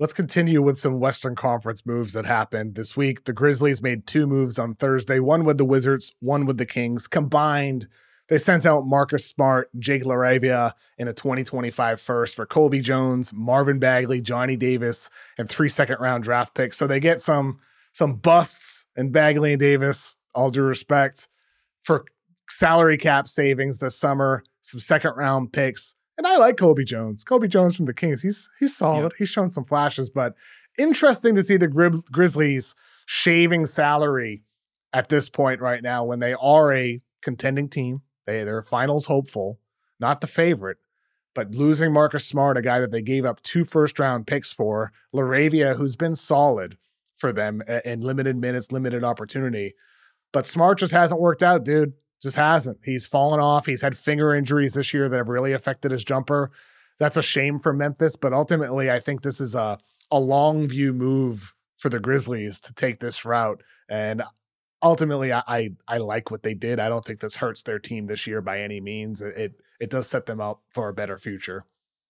Speaker 1: let's continue with some Western Conference moves that happened this week. The Grizzlies made two moves on Thursday, one with the Wizards, one with the Kings. Combined, they sent out Marcus Smart, Jake LaRavia, in a twenty twenty-five first for Colby Jones, Marvin Bagley, Johnny Davis, and three second-round draft picks. So they get some, some busts in Bagley and Davis, all due respect, for salary cap savings this summer, some second-round picks. And I like Colby Jones. Colby Jones from the Kings. He's he's solid. Yeah. He's shown some flashes, but interesting to see the Gri- Grizzlies shaving salary at this point right now when they are a contending team. They, they're finals hopeful, not the favorite, but losing Marcus Smart, a guy that they gave up two first-round picks for, LaRavia, who's been solid for them in limited minutes, limited opportunity. But Smart just hasn't worked out, dude. Just hasn't. He's fallen off. He's had finger injuries this year that have really affected his jumper. That's a shame for Memphis, but ultimately I think this is a, a long view move for the Grizzlies to take this route. And ultimately, I, I I like what they did. I don't think this hurts their team this year by any means. It, it it does set them up for a better future.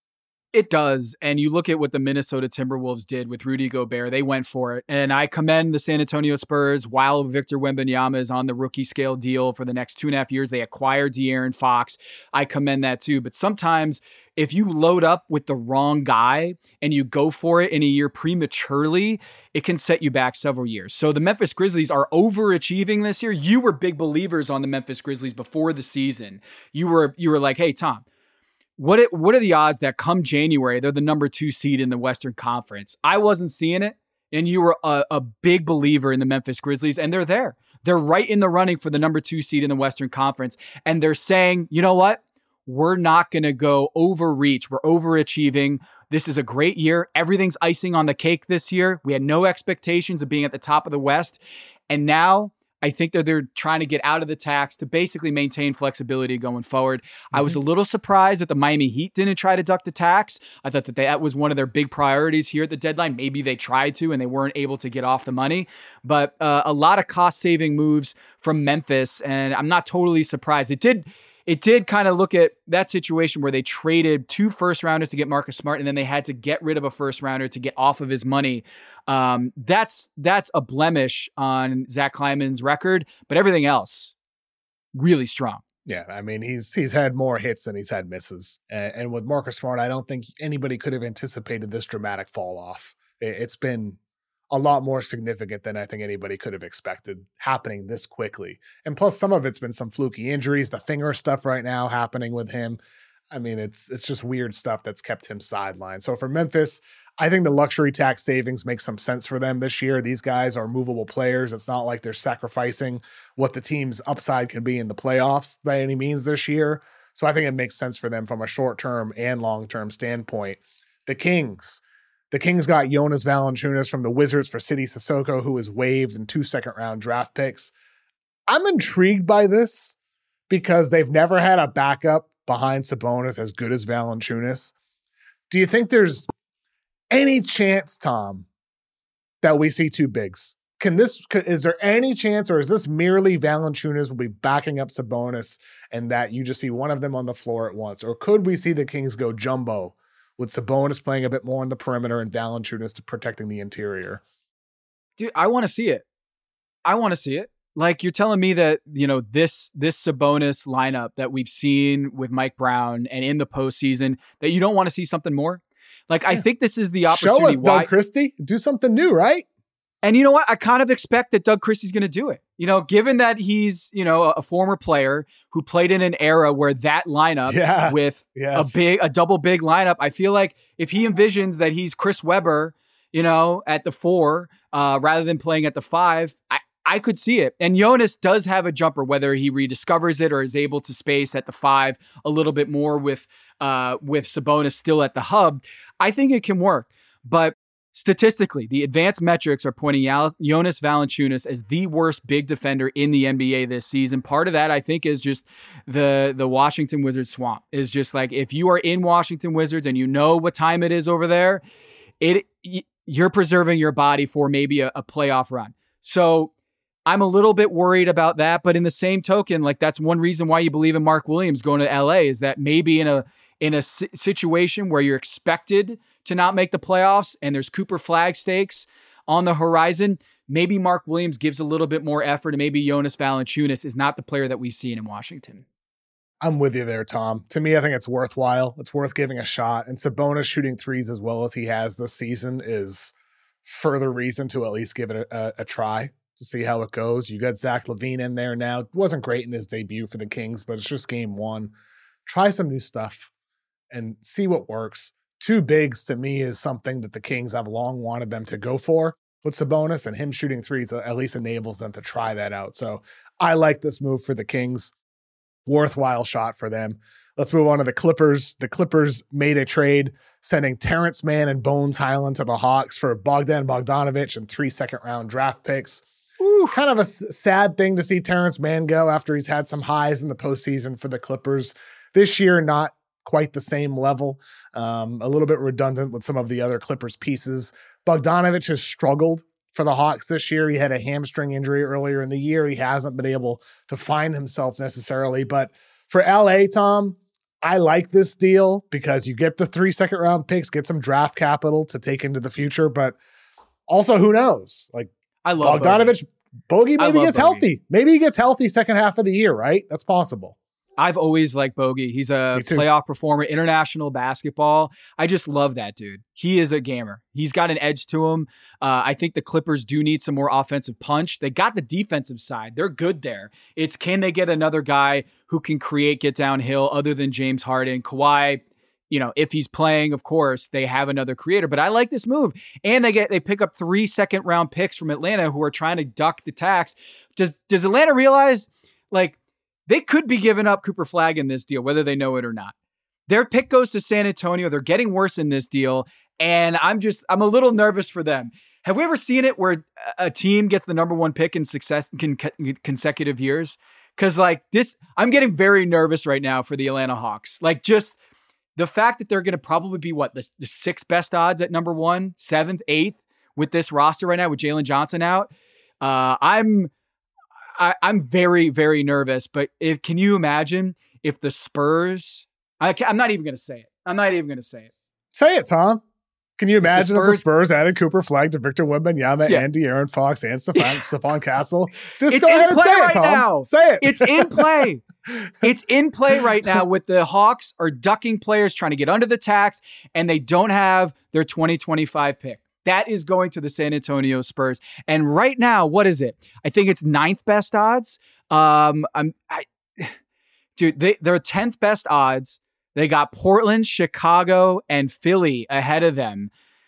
Speaker 2: It does. And you look at what the Minnesota Timberwolves did with Rudy Gobert. They went for it. And I commend the San Antonio Spurs. While Victor Wembanyama is on the rookie scale deal for the next two and a half years, they acquired De'Aaron Fox. I commend that too. But sometimes if you load up with the wrong guy and you go for it in a year prematurely, it can set you back several years. So the Memphis Grizzlies are overachieving this year. You were big believers on the Memphis Grizzlies before the season. You were, you were like, hey, Tom, What it, what are the odds that come January, they're the number two seed in the Western Conference? I wasn't seeing it, and you were a, a big believer in the Memphis Grizzlies, and they're there. They're right in the running for the number two seed in the Western Conference, and they're saying, you know what? We're not going to go overreach. We're overachieving. This is a great year. Everything's icing on the cake this year. We had no expectations of being at the top of the West, and now I think that they're trying to get out of the tax to basically maintain flexibility going forward. Mm-hmm. I was a little surprised that the Miami Heat didn't try to duck the tax. I thought that they, that was one of their big priorities here at the deadline. Maybe they tried to and they weren't able to get off the money. But uh, a lot of cost-saving moves from Memphis, and I'm not totally surprised. It did... It did kind of look at that situation where they traded two first rounders to get Marcus Smart, and then they had to get rid of a first rounder to get off of his money. Um, that's that's a blemish on Zach Kleiman's record, but everything else really strong.
Speaker 1: Yeah, I mean he's he's had more hits than he's had misses, and, and with Marcus Smart, I don't think anybody could have anticipated this dramatic fall off. It, it's been a lot more significant than I think anybody could have expected happening this quickly. And plus some of it's been some fluky injuries, the finger stuff right now happening with him. I mean, it's, it's just weird stuff that's kept him sidelined. So for Memphis, I think the luxury tax savings makes some sense for them this year. These guys are movable players. It's not like they're sacrificing what the team's upside can be in the playoffs by any means this year. So I think it makes sense for them from a short-term and long-term standpoint. The Kings, The Kings got Jonas Valanciunas from the Wizards for Sidi Sissoko, who was waived, and two second-round draft picks. I'm intrigued by this because they've never had a backup behind Sabonis as good as Valanciunas. Do you think there's any chance, Tom, that we see two bigs? Can this? Is there any chance, or is this merely Valanciunas will be backing up Sabonis and that you just see one of them on the floor at once? Or could we see the Kings go jumbo with Sabonis playing a bit more on the perimeter and Valanciunas to protecting the interior?
Speaker 2: Dude, I want to see it. I want to see it. Like, you're telling me that, you know, this this Sabonis lineup that we've seen with Mike Brown and in the postseason, that you don't want to see something more? Like, yeah. I think this is the opportunity.
Speaker 1: Show us, why- Doug Christie. Do something new, right?
Speaker 2: And you know what? I kind of expect that Doug Christie's going to do it. You know, given that he's, you know, a former player who played in an era where that lineup
Speaker 1: yeah,
Speaker 2: with
Speaker 1: yes.
Speaker 2: a big, a double big lineup, I feel like if he envisions that he's Chris Webber, you know, at the four, uh, rather than playing at the five, I, I could see it. And Jonas does have a jumper, whether he rediscovers it or is able to space at the five a little bit more with, uh, with Sabonis still at the hub. I think it can work, but statistically, the advanced metrics are pointing out Jonas Valanciunas as the worst big defender in the N B A this season. Part of that, I think, is just the, the Washington Wizards swamp. Is just like, if you are in Washington Wizards and you know what time it is over there, it you're preserving your body for maybe a, a playoff run. So I'm a little bit worried about that. But in the same token, like, that's one reason why you believe in Mark Williams going to L A, is that maybe in a in a situation where you're expected to not make the playoffs and there's Cooper Flag stakes on the horizon, maybe Mark Williams gives a little bit more effort and maybe Jonas Valanciunas is not the player that we've seen in Washington.
Speaker 1: I'm with you there, Tom. To me, I think it's worthwhile. It's worth giving a shot. And Sabonis shooting threes as well as he has this season is further reason to at least give it a, a, a try to see how it goes. You got Zach LaVine in there now. It wasn't great in his debut for the Kings, but it's just game one. Try some new stuff and see what works. Two bigs to me is something that the Kings have long wanted them to go for with Sabonis, and him shooting threes at least enables them to try that out. So I like this move for the Kings. Worthwhile shot for them. Let's move on to the Clippers. The Clippers made a trade sending Terrence Mann and Bones Highland to the Hawks for Bogdan Bogdanovic and three second round draft picks. Ooh, kind of a s- sad thing to see Terrence Mann go after he's had some highs in the postseason for the Clippers. This year, not quite the same level. Um, a little bit redundant with some of the other Clippers pieces. Bogdanovic has struggled for the Hawks this year. He had a hamstring injury earlier in the year. He hasn't been able to find himself necessarily. But for L A, Tom, I like this deal because you get the three second round picks, get some draft capital to take into the future. But also, who knows? Like,
Speaker 2: I love
Speaker 1: Bogdanovic. Bogey, maybe gets
Speaker 2: Bogey.
Speaker 1: healthy. Maybe he gets healthy second half of the year, right? That's possible.
Speaker 2: I've always liked Bogey. He's a playoff performer, international basketball. I just love that dude. He is a gamer. He's got an edge to him. Uh, I think the Clippers do need some more offensive punch. They got the defensive side. They're good there. It's can they get another guy who can create, get downhill other than James Harden? Kawhi, you know, if he's playing, of course, they have another creator. But I like this move. And they get they pick up three second round picks from Atlanta who are trying to duck the tax. Does does Atlanta realize, like, they could be giving up Cooper Flag in this deal, whether they know it or not. Their pick goes to San Antonio. They're getting worse in this deal. And I'm just, I'm a little nervous for them. Have we ever seen it where a team gets the number one pick in success in consecutive years? Because like this, I'm getting very nervous right now for the Atlanta Hawks. Like just the fact that they're going to probably be what, the, the sixth best odds at number one, seventh, eighth with this roster right now with Jalen Johnson out. Uh, I'm, I, I'm very, very nervous, but if can you imagine if the Spurs, I can, I'm not even going to say it. I'm not even going to say it.
Speaker 1: Say it, Tom. Can you imagine if the Spurs, if the Spurs added Cooper Flag to Victor Wembanyama yeah. and De'Aaron Fox and Stephon, Stephon Castle? Just
Speaker 2: it's
Speaker 1: go ahead
Speaker 2: in play
Speaker 1: and say
Speaker 2: right
Speaker 1: it, Tom.
Speaker 2: now.
Speaker 1: Say it.
Speaker 2: It's in play. It's in play right now with the Hawks are ducking players trying to get under the tax, and they don't have their twenty twenty-five pick. That is going to the San Antonio Spurs. And right now, what is it? I think it's ninth best odds. Um, I'm, I, dude, they, they're tenth best odds. They got Portland, Chicago, and Philly ahead of them.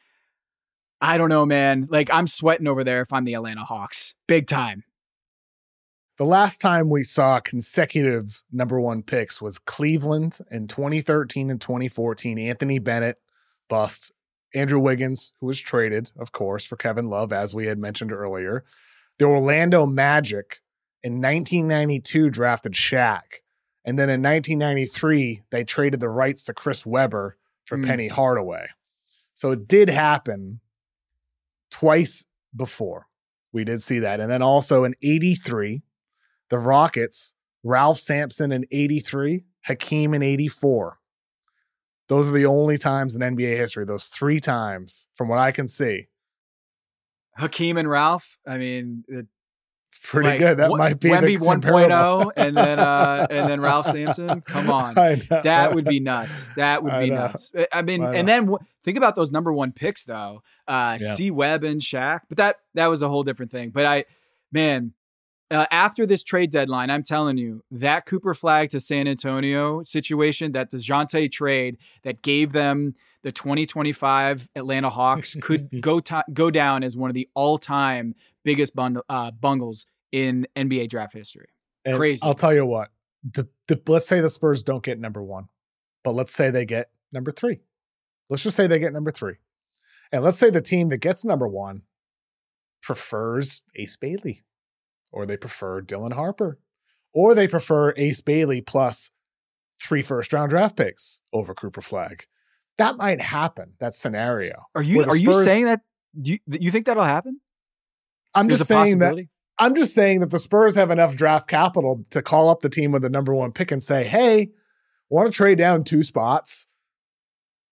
Speaker 2: I don't know, man. Like, I'm sweating over there if I'm the Atlanta Hawks. Big time.
Speaker 1: The last time we saw consecutive number one picks was Cleveland in twenty thirteen and twenty fourteen. Anthony Bennett bust. Andrew Wiggins, who was traded, of course, for Kevin Love, as we had mentioned earlier. The Orlando Magic in nineteen ninety-two drafted Shaq. And then in nineteen ninety-three, they traded the rights to Chris Webber for mm. Penny Hardaway. So it did happen twice before. We did see that. And then also in eighty-three, the Rockets, Ralph Sampson in eighty-three, Hakeem in eighty-four. Those are the only times in N B A history, those three times, from what I can see.
Speaker 2: Hakeem and Ralph, I mean, it,
Speaker 1: it's pretty
Speaker 2: like,
Speaker 1: good. That
Speaker 2: w-
Speaker 1: might be
Speaker 2: Wemby
Speaker 1: the
Speaker 2: one point oh and then uh, and then Ralph Sampson. Come on, that would be nuts. That would be nuts. I mean, I and then w- think about those number one picks though. Uh, yeah. C. Webb and Shaq, but that that was a whole different thing. But I, man. Uh, after this trade deadline, I'm telling you, that Cooper Flag to San Antonio situation, that DeJounte trade that gave them the twenty twenty-five Atlanta Hawks could go to- go down as one of the all-time biggest bundle, uh, bungles in N B A draft history.
Speaker 1: And
Speaker 2: crazy.
Speaker 1: I'll tell you what, the, the, let's say the Spurs don't get number one, but let's say they get number three. Let's just say they get number three. And let's say the team that gets number one prefers Ace Bailey. Or they prefer Dylan Harper, or they prefer Ace Bailey plus three first round draft picks over Cooper Flag. That might happen. That scenario.
Speaker 2: Are you are Spurs, you saying that? Do you, you think that'll happen?
Speaker 1: I'm There's just saying that. I'm just saying that the Spurs have enough draft capital to call up the team with the number one pick and say, "Hey, want to trade down two spots?"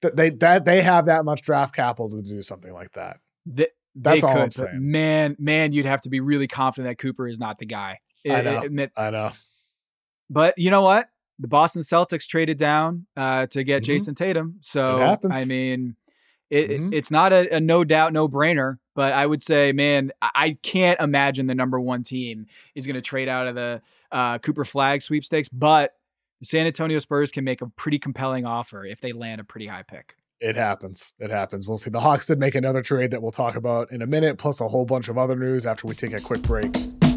Speaker 1: that they that they have that much draft capital to do something like that.
Speaker 2: The,
Speaker 1: That's
Speaker 2: they
Speaker 1: all
Speaker 2: could,
Speaker 1: I'm saying.
Speaker 2: Man, man, you'd have to be really confident that Cooper is not the guy.
Speaker 1: I know.
Speaker 2: It, it,
Speaker 1: I know.
Speaker 2: But you know what? The Boston Celtics traded down uh, to get mm-hmm. Jason Tatum. So, I mean, it, mm-hmm. it, it's not a, a no doubt, no brainer. But I would say, man, I can't imagine the number one team is going to trade out of the uh, Cooper Flag sweepstakes. But the San Antonio Spurs can make a pretty compelling offer if they land a pretty high pick.
Speaker 1: It happens. It happens. We'll see. The Hawks did make another trade that we'll talk about in a minute, plus a whole bunch of other news after we take a quick break.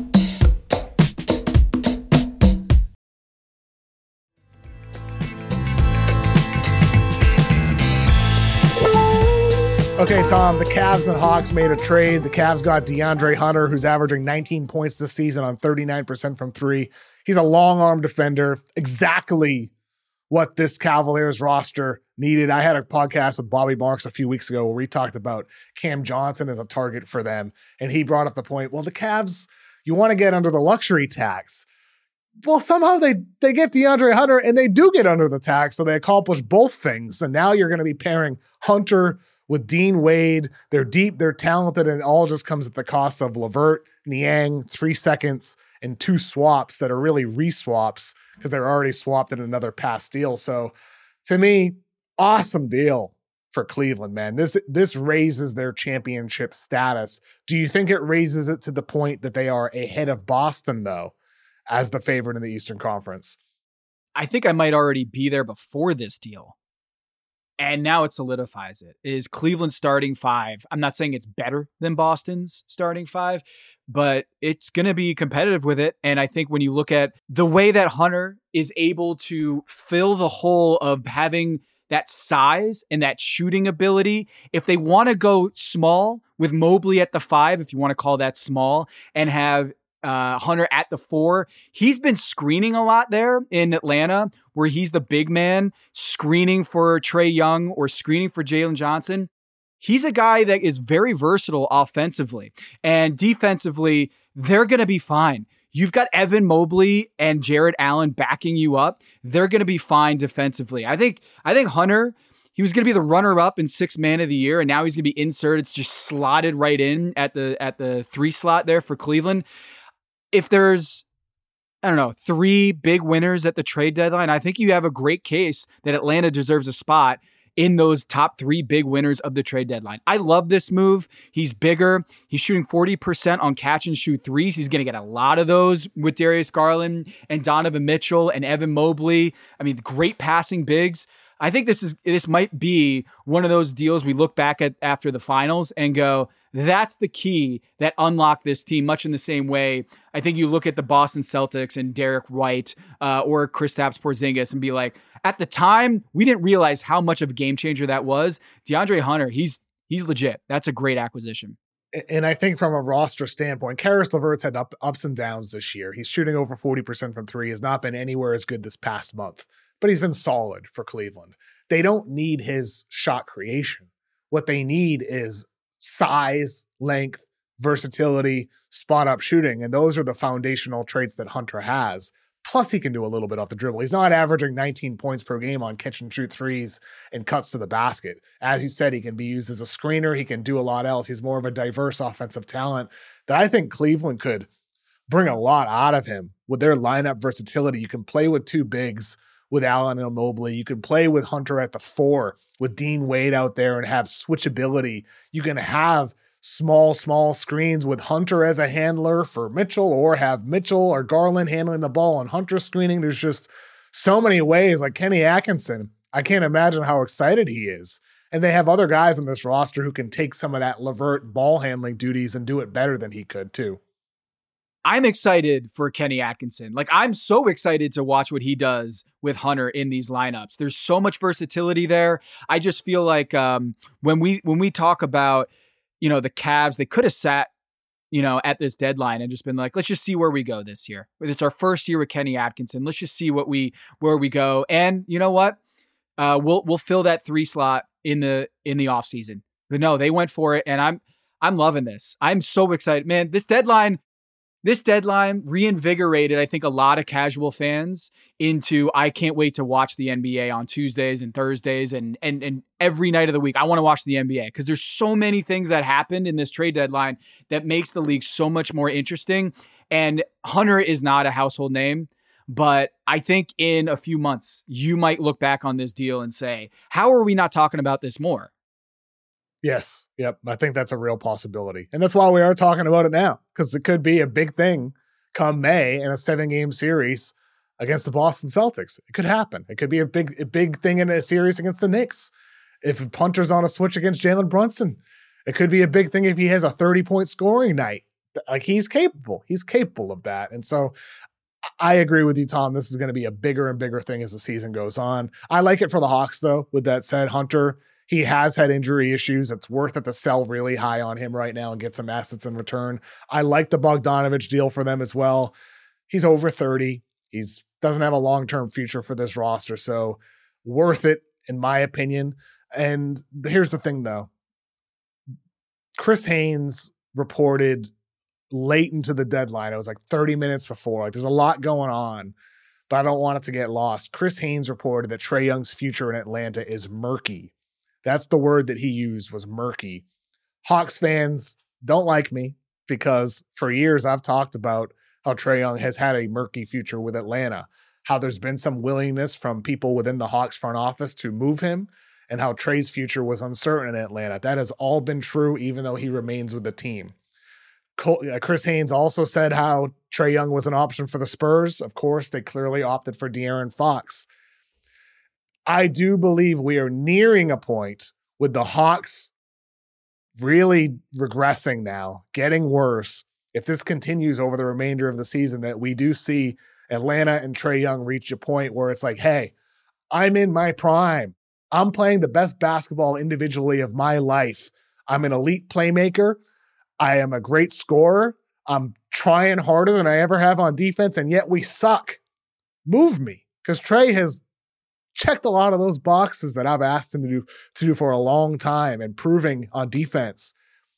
Speaker 1: Okay, Tom, the Cavs and Hawks made a trade. The Cavs got DeAndre Hunter, who's averaging nineteen points this season on thirty-nine percent from three. He's a long-arm defender, exactly what this Cavaliers roster needed. I had a podcast with Bobby Marks a few weeks ago where we talked about Cam Johnson as a target for them, and he brought up the point, well, the Cavs, you want to get under the luxury tax. Well, somehow they they get DeAndre Hunter, and they do get under the tax, so they accomplish both things. And now you're going to be pairing Hunter with Dean Wade. They're deep, they're talented, and it all just comes at the cost of LeVert, Niang, three seconds, and two swaps that are really re-swaps because they're already swapped in another past deal. So to me, awesome deal for Cleveland, man. This this raises their championship status. Do you think it raises it to the point that they are ahead of Boston, though, as the favorite in the Eastern Conference?
Speaker 2: I think I might already be there before this deal. And now it solidifies it. It is Cleveland's starting five. I'm not saying it's better than Boston's starting five, but it's going to be competitive with it. And I think when you look at the way that Hunter is able to fill the hole of having that size and that shooting ability, if they want to go small with Mobley at the five, if you want to call that small, and have Uh, Hunter at the four, he's been screening a lot there in Atlanta, where he's the big man screening for Trae Young or screening for Jalen Johnson. He's a guy that is very versatile offensively, and defensively, they're going to be fine. You've got Evan Mobley and Jared Allen backing you up. They're going to be fine defensively. I think, I think Hunter, he was going to be the runner-up in sixth man of the year, and now he's going to be inserted. It's just slotted right in at the, at the three slot there for Cleveland. If there's, I don't know, three big winners at the trade deadline, I think you have a great case that Atlanta deserves a spot in those top three big winners of the trade deadline. I love this move. He's bigger. He's shooting forty percent on catch and shoot threes. He's going to get a lot of those with Darius Garland and Donovan Mitchell and Evan Mobley. I mean, great passing bigs. I think this is this might be one of those deals we look back at after the finals and go, that's the key that unlocked this team, much in the same way. I think you look at the Boston Celtics and Derek White uh, or Kristaps Porzingis and be like, at the time, we didn't realize how much of a game changer that was. DeAndre Hunter, he's he's legit. That's a great acquisition.
Speaker 1: And I think from a roster standpoint, Karis LeVert's had up, ups and downs this year. He's shooting over forty percent from three, has not been anywhere as good this past month, but he's been solid for Cleveland. They don't need his shot creation. What they need is size, length, versatility, spot up shooting. And those are the foundational traits that Hunter has. Plus he can do a little bit off the dribble. He's not averaging nineteen points per game on catch and shoot threes and cuts to the basket. As you said, he can be used as a screener. He can do a lot else. He's more of a diverse offensive talent that I think Cleveland could bring a lot out of him with their lineup versatility. You can play with two bigs with Allen and Mobley. You can play with Hunter at the four with Dean Wade out there and have switchability. You can have small, small screens with Hunter as a handler for Mitchell, or have Mitchell or Garland handling the ball and Hunter screening. There's just so many ways. Like Kenny Atkinson, I can't imagine how excited he is. And they have other guys on this roster who can take some of that LeVert ball handling duties and do it better than he could too.
Speaker 2: I'm excited for Kenny Atkinson. Like, I'm so excited to watch what he does with Hunter in these lineups. There's so much versatility there. I just feel like um, when we when we talk about, you know, the Cavs, they could have sat, you know, at this deadline and just been like, let's just see where we go this year. It's our first year with Kenny Atkinson. Let's just see what we where we go. And you know what? Uh, we'll we'll fill that three slot in the in the offseason. But no, they went for it, and I'm I'm loving this. I'm so excited, man. This deadline. This deadline reinvigorated, I think, a lot of casual fans into, I can't wait to watch the N B A on Tuesdays and Thursdays and and and every night of the week. I want to watch the N B A because there's so many things that happened in this trade deadline that makes the league so much more interesting. And Hunter is not a household name, but I think in a few months, you might look back on this deal and say, how are we not talking about this more?
Speaker 1: Yes. Yep. I think that's a real possibility. And that's why we are talking about it now, because it could be a big thing come May in a seven game series against the Boston Celtics. It could happen. It could be a big, a big thing in a series against the Knicks. If Hunter's on a switch against Jalen Brunson, it could be a big thing if he has a thirty point scoring night. Like, he's capable. He's capable of that. And so I agree with you, Tom. This is going to be a bigger and bigger thing as the season goes on. I like it for the Hawks, though. With that said, Hunter, he has had injury issues. It's worth it to sell really high on him right now and get some assets in return. I like the Bogdanovich deal for them as well. He's over thirty. He's doesn't have a long-term future for this roster, so worth it, in my opinion. And here's the thing, though. Chris Haynes reported late into the deadline. It was like thirty minutes before. Like, there's a lot going on, but I don't want it to get lost. Chris Haynes reported that Trae Young's future in Atlanta is murky. That's the word that he used, was murky. Hawks fans don't like me because for years I've talked about how Trae Young has had a murky future with Atlanta, how there's been some willingness from people within the Hawks front office to move him, and how Trae's future was uncertain in Atlanta. That has all been true, even though he remains with the team. Chris Haynes also said how Trae Young was an option for the Spurs. Of course, they clearly opted for De'Aaron Fox. I do believe we are nearing a point with the Hawks really regressing now, getting worse. If this continues over the remainder of the season, that we do see Atlanta and Trae Young reach a point where it's like, hey, I'm in my prime. I'm playing the best basketball individually of my life. I'm an elite playmaker. I am a great scorer. I'm trying harder than I ever have on defense, and yet we suck. Move me. Because Trae has checked a lot of those boxes that I've asked him to do, to do for a long time, improving on defense.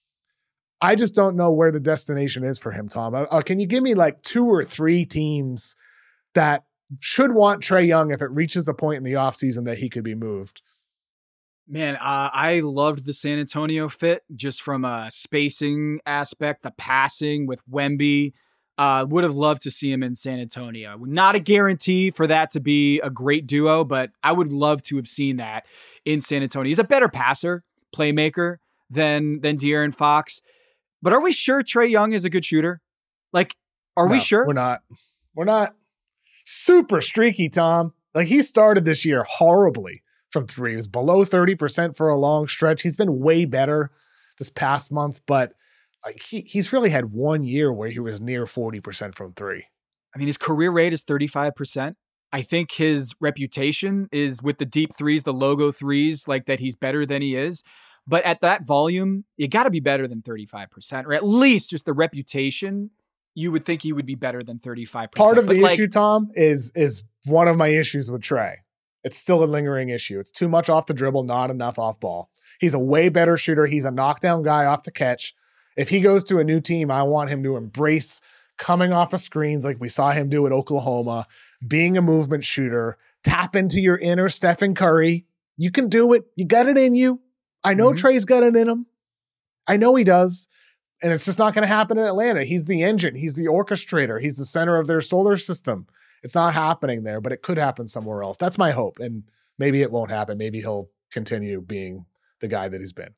Speaker 1: I just don't know where the destination is for him, Tom. Uh, can you give me like two or three teams that should want Trae Young if it reaches a point in the offseason that he could be moved?
Speaker 2: Man, uh, I loved the San Antonio fit just from a spacing aspect, the passing with Wemby. Uh, would have loved to see him in San Antonio. Not a guarantee for that to be a great duo, but I would love to have seen that in San Antonio. He's a better passer, playmaker than than De'Aaron Fox. But are we sure Trae Young is a good shooter? Like, are
Speaker 1: no,
Speaker 2: we sure?
Speaker 1: We're not. We're not. Super streaky, Tom. Like, he started this year horribly from three. He was below thirty percent for a long stretch. He's been way better this past month, but like he he's really had one year where he was near forty percent from three.
Speaker 2: I mean, his career rate is thirty-five percent. I think his reputation is with the deep threes, the logo threes, like that he's better than he is. But at that volume, you got to be better than thirty-five percent, or at least just the reputation. You would think he would be better than thirty-five percent.
Speaker 1: Part of
Speaker 2: but
Speaker 1: the
Speaker 2: like,
Speaker 1: issue, Tom, is is one of my issues with Trae. It's still a lingering issue. It's too much off the dribble, not enough off ball. He's a way better shooter. He's a knockdown guy off the catch. If he goes to a new team, I want him to embrace coming off of screens like we saw him do at Oklahoma, being a movement shooter, tap into your inner Stephen Curry. You can do it. You got it in you. I know mm-hmm. Trae's got it in him. I know he does. And it's just not going to happen in Atlanta. He's the engine. He's the orchestrator. He's the center of their solar system. It's not happening there, but it could happen somewhere else. That's my hope. And maybe it won't happen. Maybe he'll continue being the guy that he's been.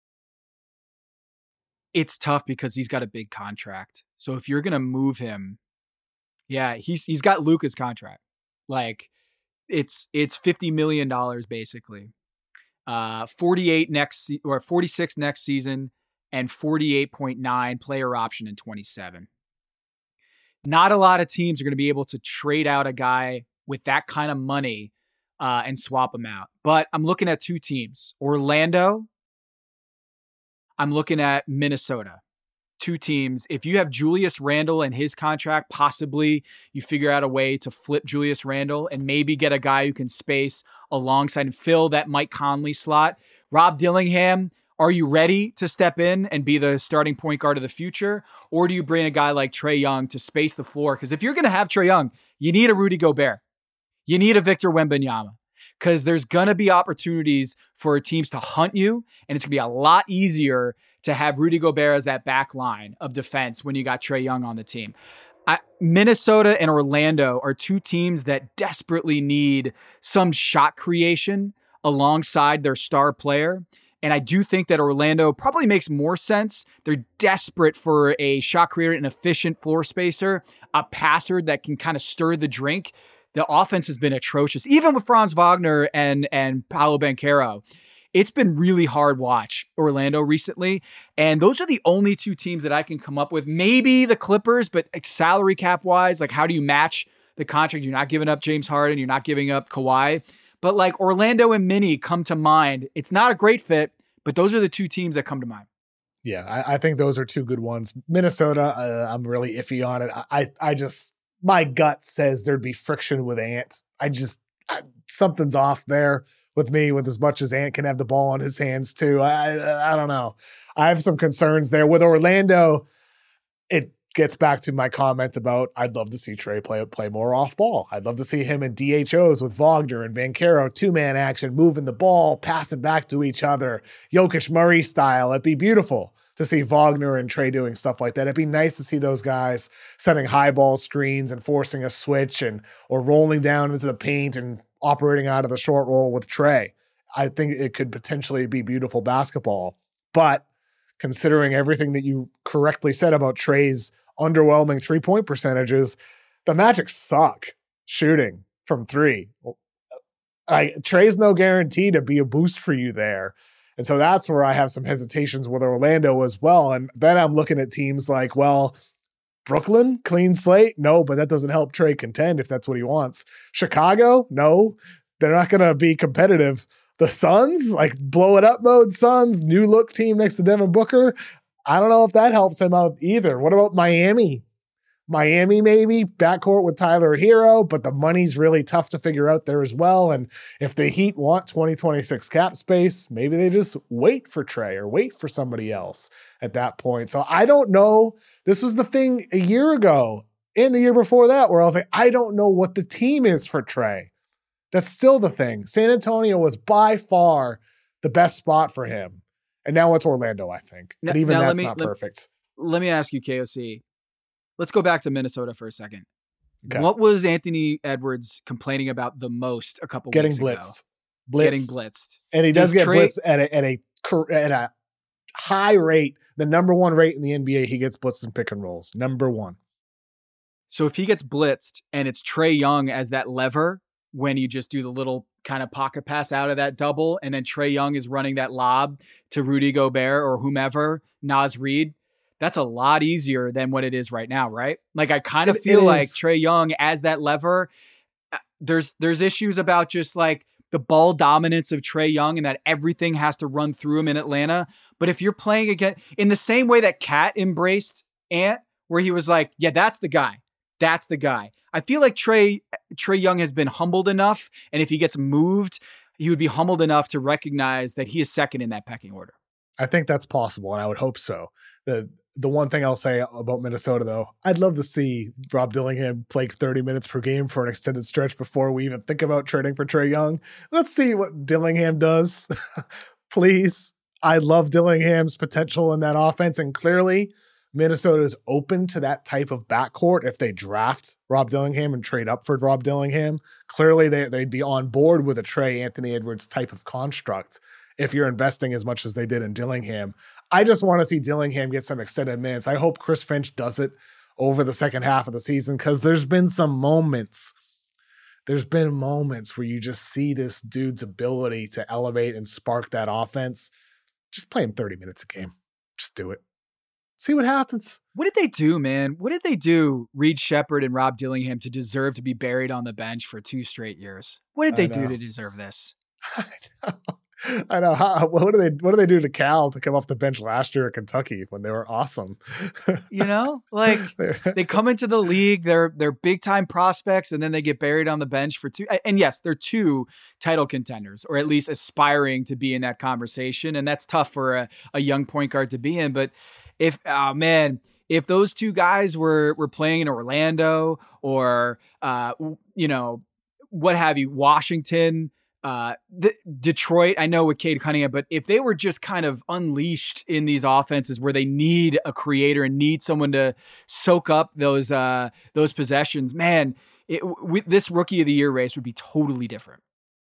Speaker 2: It's tough because he's got a big contract. So if you're going to move him, yeah, he's he's got Luka's contract. Like it's it's fifty million dollars basically. Uh, forty-eight next se- or forty-six next season and forty-eight point nine player option in twenty-seven. Not a lot of teams are going to be able to trade out a guy with that kind of money uh, and swap him out. But I'm looking at two teams, Orlando. I'm looking at Minnesota. Two teams. If you have Julius Randle and his contract, possibly you figure out a way to flip Julius Randle and maybe get a guy who can space alongside and fill that Mike Conley slot. Rob Dillingham Are you ready to step in and be the starting point guard of the future? Or do you bring a guy like Trae Young to space the floor? Because if you're going to have Trae Young, you need a Rudy Gobert. You need a Victor Wembanyama. Because there's going to be opportunities for teams to hunt you. And it's going to be a lot easier to have Rudy Gobert as that back line of defense when you got Trae Young on the team. I, Minnesota and Orlando are two teams that desperately need some shot creation alongside their star player. And I do think that Orlando probably makes more sense. They're desperate for a shot creator, an efficient floor spacer, a passer that can kind of stir the drink. The offense has been atrocious. Even with Franz Wagner and, and Paolo Banchero, it's been really hard watch Orlando recently. And those are the only two teams that I can come up with. Maybe the Clippers, but like salary cap wise, like how do you match the contract? You're not giving up James Harden. You're not giving up Kawhi. But like Orlando and Minnie come to mind. It's not a great fit, but those are the two teams that come to mind.
Speaker 1: Yeah, I, I think those are two good ones. Minnesota, uh, I'm really iffy on it. I, I just, my gut says there'd be friction with Ant. I just, I, something's off there with me with as much as Ant can have the ball in his hands too. I, I, I don't know. I have some concerns there. With Orlando, it gets back to my comment about I'd love to see Trae play play more off ball. I'd love to see him in D H Os with Wagner and Banchero, two-man action, moving the ball, passing back to each other, Jokic Murray style. It'd be beautiful to see Wagner and Trae doing stuff like that. It'd be nice to see those guys setting high ball screens and forcing a switch and or rolling down into the paint and operating out of the short roll with Trae. I think it could potentially be beautiful basketball. But considering everything that you correctly said about Trae's underwhelming three-point percentages, the Magic suck shooting from three. I, Trae's no guarantee to be a boost for you there. And so that's where I have some hesitations with Orlando as well. And then I'm looking at teams like, well, Brooklyn, clean slate? No, but that doesn't help Trae contend if that's what he wants. Chicago? No, they're not going to be competitive. The Suns, like blow it up mode Suns, new look team next to Devin Booker. I don't know if that helps him out either. What about Miami? Miami maybe, backcourt with Tyler Hero, but the money's really tough to figure out there as well. And if the Heat want twenty twenty-six cap space, maybe they just wait for Trae or wait for somebody else at that point. So I don't know. This was the thing a year ago and the year before that where I was like, I don't know what the team is for Trae. That's still the thing. San Antonio was by far the best spot for him. And now it's Orlando, I think. But even now, that's me, not let, perfect.
Speaker 2: Let me ask you, K O C. Let's go back to Minnesota for a second. Okay. What was Anthony Edwards complaining about the most a couple
Speaker 1: Getting
Speaker 2: weeks
Speaker 1: blitzed.
Speaker 2: ago?
Speaker 1: Blitzed.
Speaker 2: Getting blitzed.
Speaker 1: And he does, does get Trae, blitzed at a, at, a, at a high rate. The number one rate in the N B A, he gets blitzed in pick and rolls. Number one.
Speaker 2: So if he gets blitzed and it's Trae Young as that lever, when you just do the little kind of pocket pass out of that double, and then Trae Young is running that lob to Rudy Gobert or whomever, Naz Reid, that's a lot easier than what it is right now, right? Like I kind of it, feel it like Trae Young as that lever, there's there's issues about just like the ball dominance of Trae Young and that everything has to run through him in Atlanta. But if you're playing again in the same way that Cat embraced Ant, where he was like, yeah, that's the guy. That's the guy. I feel like Trae Trae Young has been humbled enough, and if he gets moved, he would be humbled enough to recognize that he is second in that pecking order.
Speaker 1: I think that's possible, and I would hope so. The the one thing I'll say about Minnesota, though, I'd love to see Rob Dillingham play thirty minutes per game for an extended stretch before we even think about trading for Trae Young. Let's see what Dillingham does. Please. I love Dillingham's potential in that offense, and clearly Minnesota is open to that type of backcourt if they draft Rob Dillingham and trade up for Rob Dillingham. Clearly, they, they'd be on board with a Trae Anthony Edwards type of construct if you're investing as much as they did in Dillingham. I just want to see Dillingham get some extended minutes. I hope Chris Finch does it over the second half of the season because there's been some moments. There's been moments where you just see this dude's ability to elevate and spark that offense. Just play him thirty minutes a game. Just do it. See what happens.
Speaker 2: What did they do, man? What did they do, Reed Shepherd and Rob Dillingham, to deserve to be buried on the bench for two straight years? What did they do to deserve this?
Speaker 1: I know. I know. How, what do they What do they do to Cal to come off the bench last year at Kentucky when they were awesome?
Speaker 2: You know, like they come into the league, they're they're big time prospects, and then they get buried on the bench for two. And yes, they're two title contenders, or at least aspiring to be in that conversation, and that's tough for a, a young point guard to be in. But if oh man, if those two guys were were playing in Orlando or uh, you know, what have you, Washington. Uh, the, Detroit, I know with Cade Cunningham, but if they were just kind of unleashed in these offenses where they need a creator and need someone to soak up those uh, those possessions, man, it, we, this Rookie of the Year race would be totally different.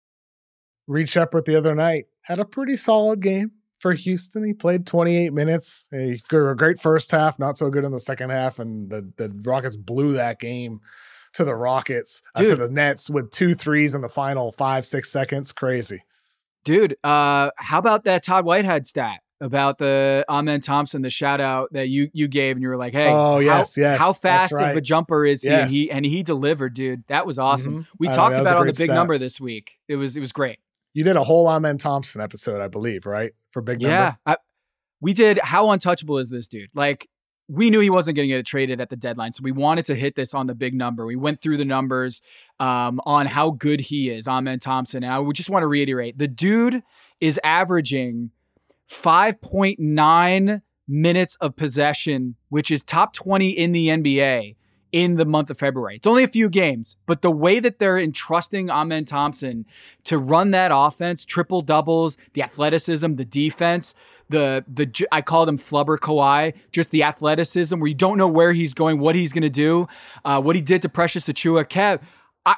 Speaker 1: Reed Sheppard the other night had a pretty solid game for Houston. He played twenty-eight minutes. He got a great first half, not so good in the second half, and the, the Rockets blew that game to the Rockets, uh, to the Nets with two threes in the final five, six seconds. Crazy.
Speaker 2: Dude, uh, how about that Todd Whitehead stat about the Amen Thompson, the shout out that you you gave, and you were like, hey,
Speaker 1: oh, yes,
Speaker 2: how,
Speaker 1: yes,
Speaker 2: how fast
Speaker 1: right.
Speaker 2: of a jumper is he?
Speaker 1: Yes.
Speaker 2: And he and he delivered, dude. That was awesome.
Speaker 1: Mm-hmm.
Speaker 2: We
Speaker 1: I
Speaker 2: talked
Speaker 1: know,
Speaker 2: about it on the big
Speaker 1: stat.
Speaker 2: number this week. It was it was great.
Speaker 1: You did a whole Amen Thompson episode, I believe, right? For big number.
Speaker 2: Yeah. I, we did. How untouchable is this dude? Like, we knew he wasn't going to get traded at the deadline, so we wanted to hit this on the big number. We went through the numbers um, on how good he is, Amen Thompson. And I would just want to reiterate, the dude is averaging five point nine minutes of possession, which is top twenty in the N B A in the month of February. It's only a few games, but the way that they're entrusting Amen Thompson to run that offense, triple doubles, the athleticism, the defense, the, the, I called him Flubber Kawhi, just the athleticism where you don't know where he's going, what he's going to do, uh, what he did to Precious Achiuwa. Kev, I,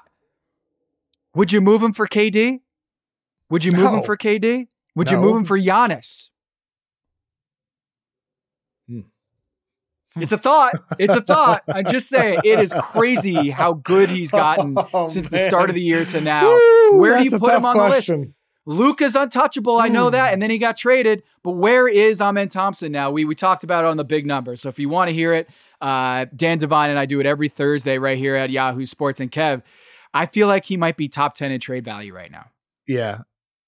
Speaker 2: would you move him for K D? Would you move
Speaker 1: No.
Speaker 2: him for K D? Would
Speaker 1: No.
Speaker 2: you move him for Giannis?
Speaker 1: Hmm.
Speaker 2: It's a thought. It's a thought. I'm just saying, it is crazy how good he's gotten
Speaker 1: oh,
Speaker 2: since
Speaker 1: man.
Speaker 2: the start of the year to now.
Speaker 1: Woo,
Speaker 2: Where do you
Speaker 1: that's a
Speaker 2: put him
Speaker 1: tough
Speaker 2: on
Speaker 1: question.
Speaker 2: the list? Luka's untouchable. I know
Speaker 1: Hmm.
Speaker 2: that. And then he got traded. But where is Amen Thompson now? We we talked about it on the big number. So if you want to hear it, uh, Dan Devine and I do it every Thursday right here at Yahoo Sports. And Kev, I feel like he might be top ten in trade value right now.
Speaker 1: Yeah.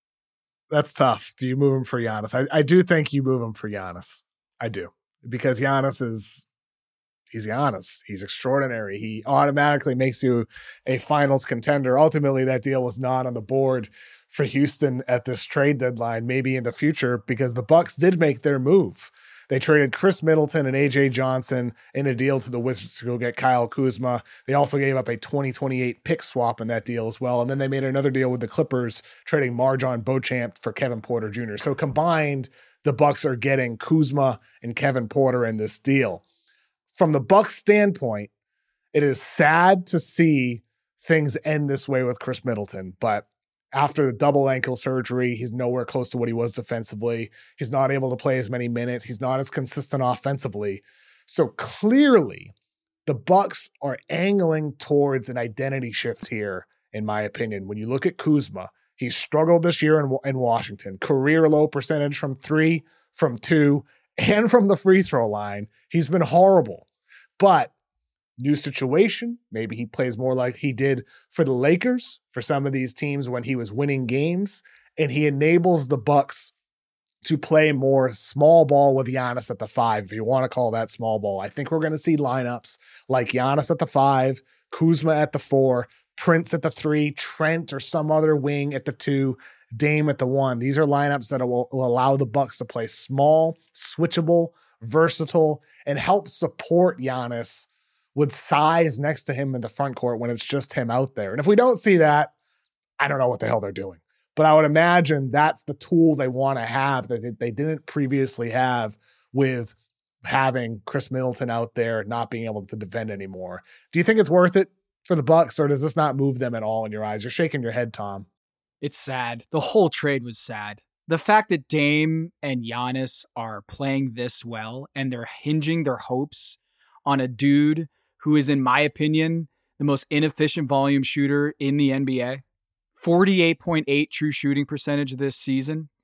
Speaker 1: That's tough. Do you move him for Giannis? I, I do think you move him for Giannis. I do. Because Giannis is, he's Giannis. He's extraordinary. He automatically makes you a finals contender. Ultimately, that deal was not on the board for Houston at this trade deadline, maybe in the future, because the Bucks did make their move. They traded Chris Middleton and A J Johnson in a deal to the Wizards to go get Kyle Kuzma. They also gave up a twenty twenty-eight pick swap in that deal as well. And then they made another deal with the Clippers, trading Marjon Beauchamp for Kevin Porter Junior So combined, the Bucks are getting Kuzma and Kevin Porter in this deal. From the Bucks standpoint, it is sad to see things end this way with Chris Middleton, but after the double ankle surgery, he's nowhere close to what he was defensively. He's not able to play as many minutes. He's not as consistent offensively. So clearly, the Bucks are angling towards an identity shift here, in my opinion. When you look at Kuzma, he struggled this year in, in Washington. Career low percentage from three, from two, and from the free throw line. He's been horrible. But new situation. Maybe he plays more like he did for the Lakers, for some of these teams when he was winning games, and he enables the Bucks to play more small ball with Giannis at the five, if you want to call that small ball. I think we're going to see lineups like Giannis at the five, Kuzma at the four, Prince at the three, Trent or some other wing at the two, Dame at the one. These are lineups that will, will allow the Bucks to play small, switchable, versatile, and help support Giannis with size next to him in the front court when it's just him out there. And if we don't see that, I don't know what the hell they're doing. But I would imagine that's the tool they want to have that they didn't previously have with having Chris Middleton out there not being able to defend anymore. Do you think it's worth it for the Bucks, or does this not move them at all in your eyes? You're shaking your head, Tom.
Speaker 2: It's sad. The whole trade was sad. The fact that Dame and Giannis are playing this well and they're hinging their hopes on a dude who is, in my opinion, the most inefficient volume shooter in the N B A. forty-eight point eight true shooting percentage this season.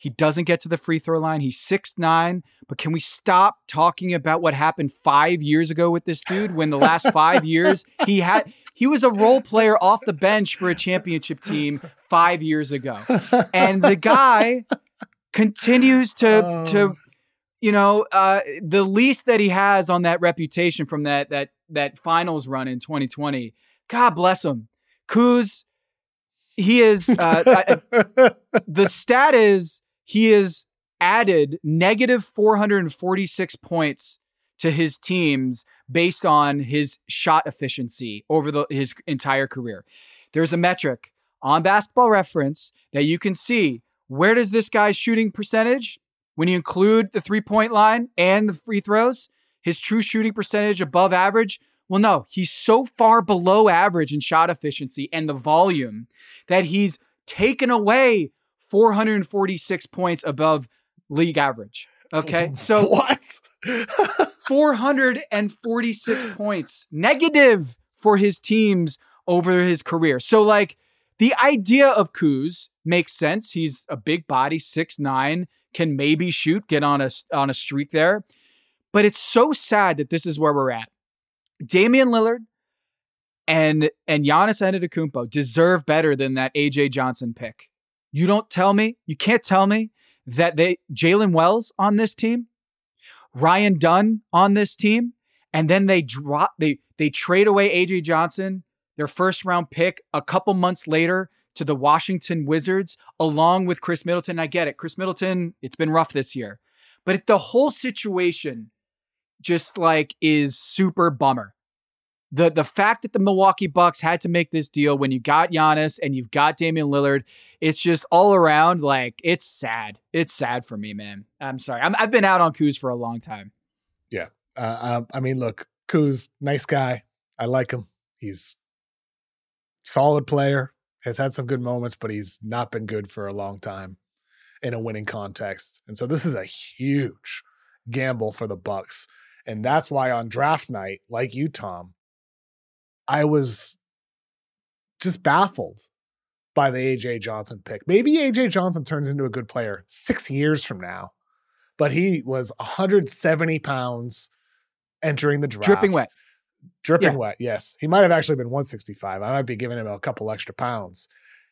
Speaker 2: He doesn't get to the free throw line. He's six nine, but can we stop talking about what happened five years ago with this dude when the last five years he had, he was a role player off the bench for a championship team five years ago. And the guy continues to, oh. to, you know, uh, the least that he has on that reputation from that, that, that finals run in twenty twenty. God bless him. Kuz, he is, uh, I, the stat is, he has added negative four hundred forty-six points to his teams based on his shot efficiency over the, his entire career. There's a metric on Basketball Reference that you can see. Where does this guy's shooting percentage, when you include the three-point line and the free throws, his true shooting percentage above average? Well, no, he's so far below average in shot efficiency and the volume that he's taken away four hundred forty-six points above league average. Okay. So
Speaker 1: what?
Speaker 2: four hundred forty-six points negative for his teams over his career. So like the idea of Kuz makes sense. He's a big body, six nine, can maybe shoot, get on a, on a streak there. But it's so sad that this is where we're at. Damian Lillard and, and Giannis Antetokounmpo deserve better than that A J Johnson pick. You don't tell me, you can't tell me that they Jalen Wells on this team, Ryan Dunn on this team, and then they drop they they trade away A J Johnson, their first round pick, a couple months later to the Washington Wizards, along with Chris Middleton. I get it, Chris Middleton, it's been rough this year, but the whole situation just like is super bummer. The the fact that the Milwaukee Bucks had to make this deal when you got Giannis and you've got Damian Lillard, it's just all around like it's sad. It's sad for me, man. I'm sorry. I'm, I've been out on Kuz for a long time.
Speaker 1: Yeah. Uh, um, I mean, look, Kuz, nice guy. I like him. He's solid player, has had some good moments, but he's not been good for a long time in a winning context. And so this is a huge gamble for the Bucks. And that's why on draft night, like you, Tom, I was just baffled by the A J Johnson pick. Maybe A J Johnson turns into a good player six years from now, but he was one hundred seventy pounds entering the draft.
Speaker 2: Dripping wet.
Speaker 1: Dripping
Speaker 2: yeah.
Speaker 1: wet, yes. He might have actually been one sixty-five. I might be giving him a couple extra pounds.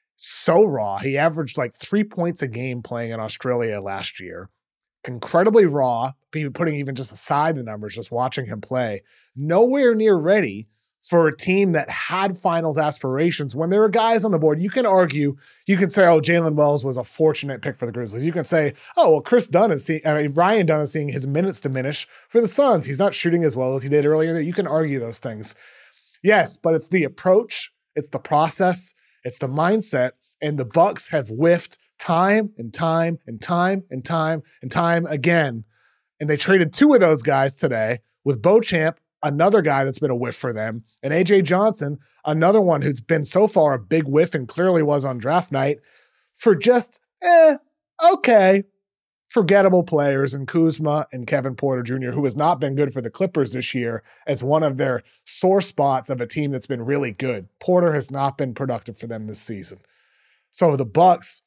Speaker 1: So raw. He averaged like three points a game playing in Australia last year. Incredibly raw, putting even just aside the numbers, just watching him play. Nowhere near ready for a team that had finals aspirations. When there were guys on the board, you can argue, you can say, oh, Jalen Wells was a fortunate pick for the Grizzlies. You can say, oh, well, Chris Dunn is seeing, I mean, Ryan Dunn is seeing his minutes diminish for the Suns. He's not shooting as well as he did earlier. You can argue those things. Yes, but it's the approach, it's the process, it's the mindset, and the Bucks have whiffed time and time and time and time and time again. And they traded two of those guys today with Beauchamp, another guy that's been a whiff for them, and A J Johnson, another one who's been so far a big whiff and clearly was on draft night, for just, eh, okay, forgettable players in Kuzma and Kevin Porter Junior, who has not been good for the Clippers this year as one of their sore spots of a team that's been really good. Porter has not been productive for them this season. So the Bucks,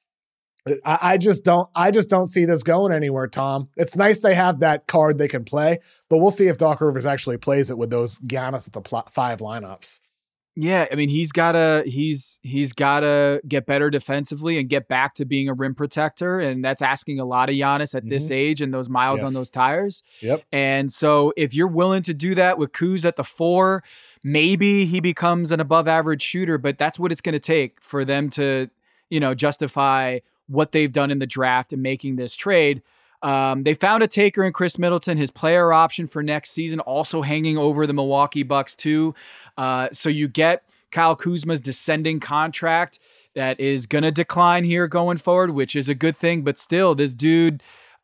Speaker 1: I, I just don't I just don't see this going anywhere, Tom. It's nice they have that card they can play, but we'll see if Doc Rivers actually plays it with those Giannis at the pl- five lineups.
Speaker 2: Yeah, I mean, he's gotta he's he's gotta get better defensively and get back to being a rim protector, and that's asking a lot of Giannis at mm-hmm. this age and those miles yes. on those tires.
Speaker 1: Yep.
Speaker 2: And so, if you're willing to do that with Kuz at the four, maybe he becomes an above-average shooter. But that's what it's going to take for them to, you know, justify what they've done in the draft and making this trade. Um, they found a taker in Chris Middleton, his player option for next season, also hanging over the Milwaukee Bucks too. Uh, so you get Kyle Kuzma's descending contract that is going to decline here going forward, which is a good thing. But still, this dude,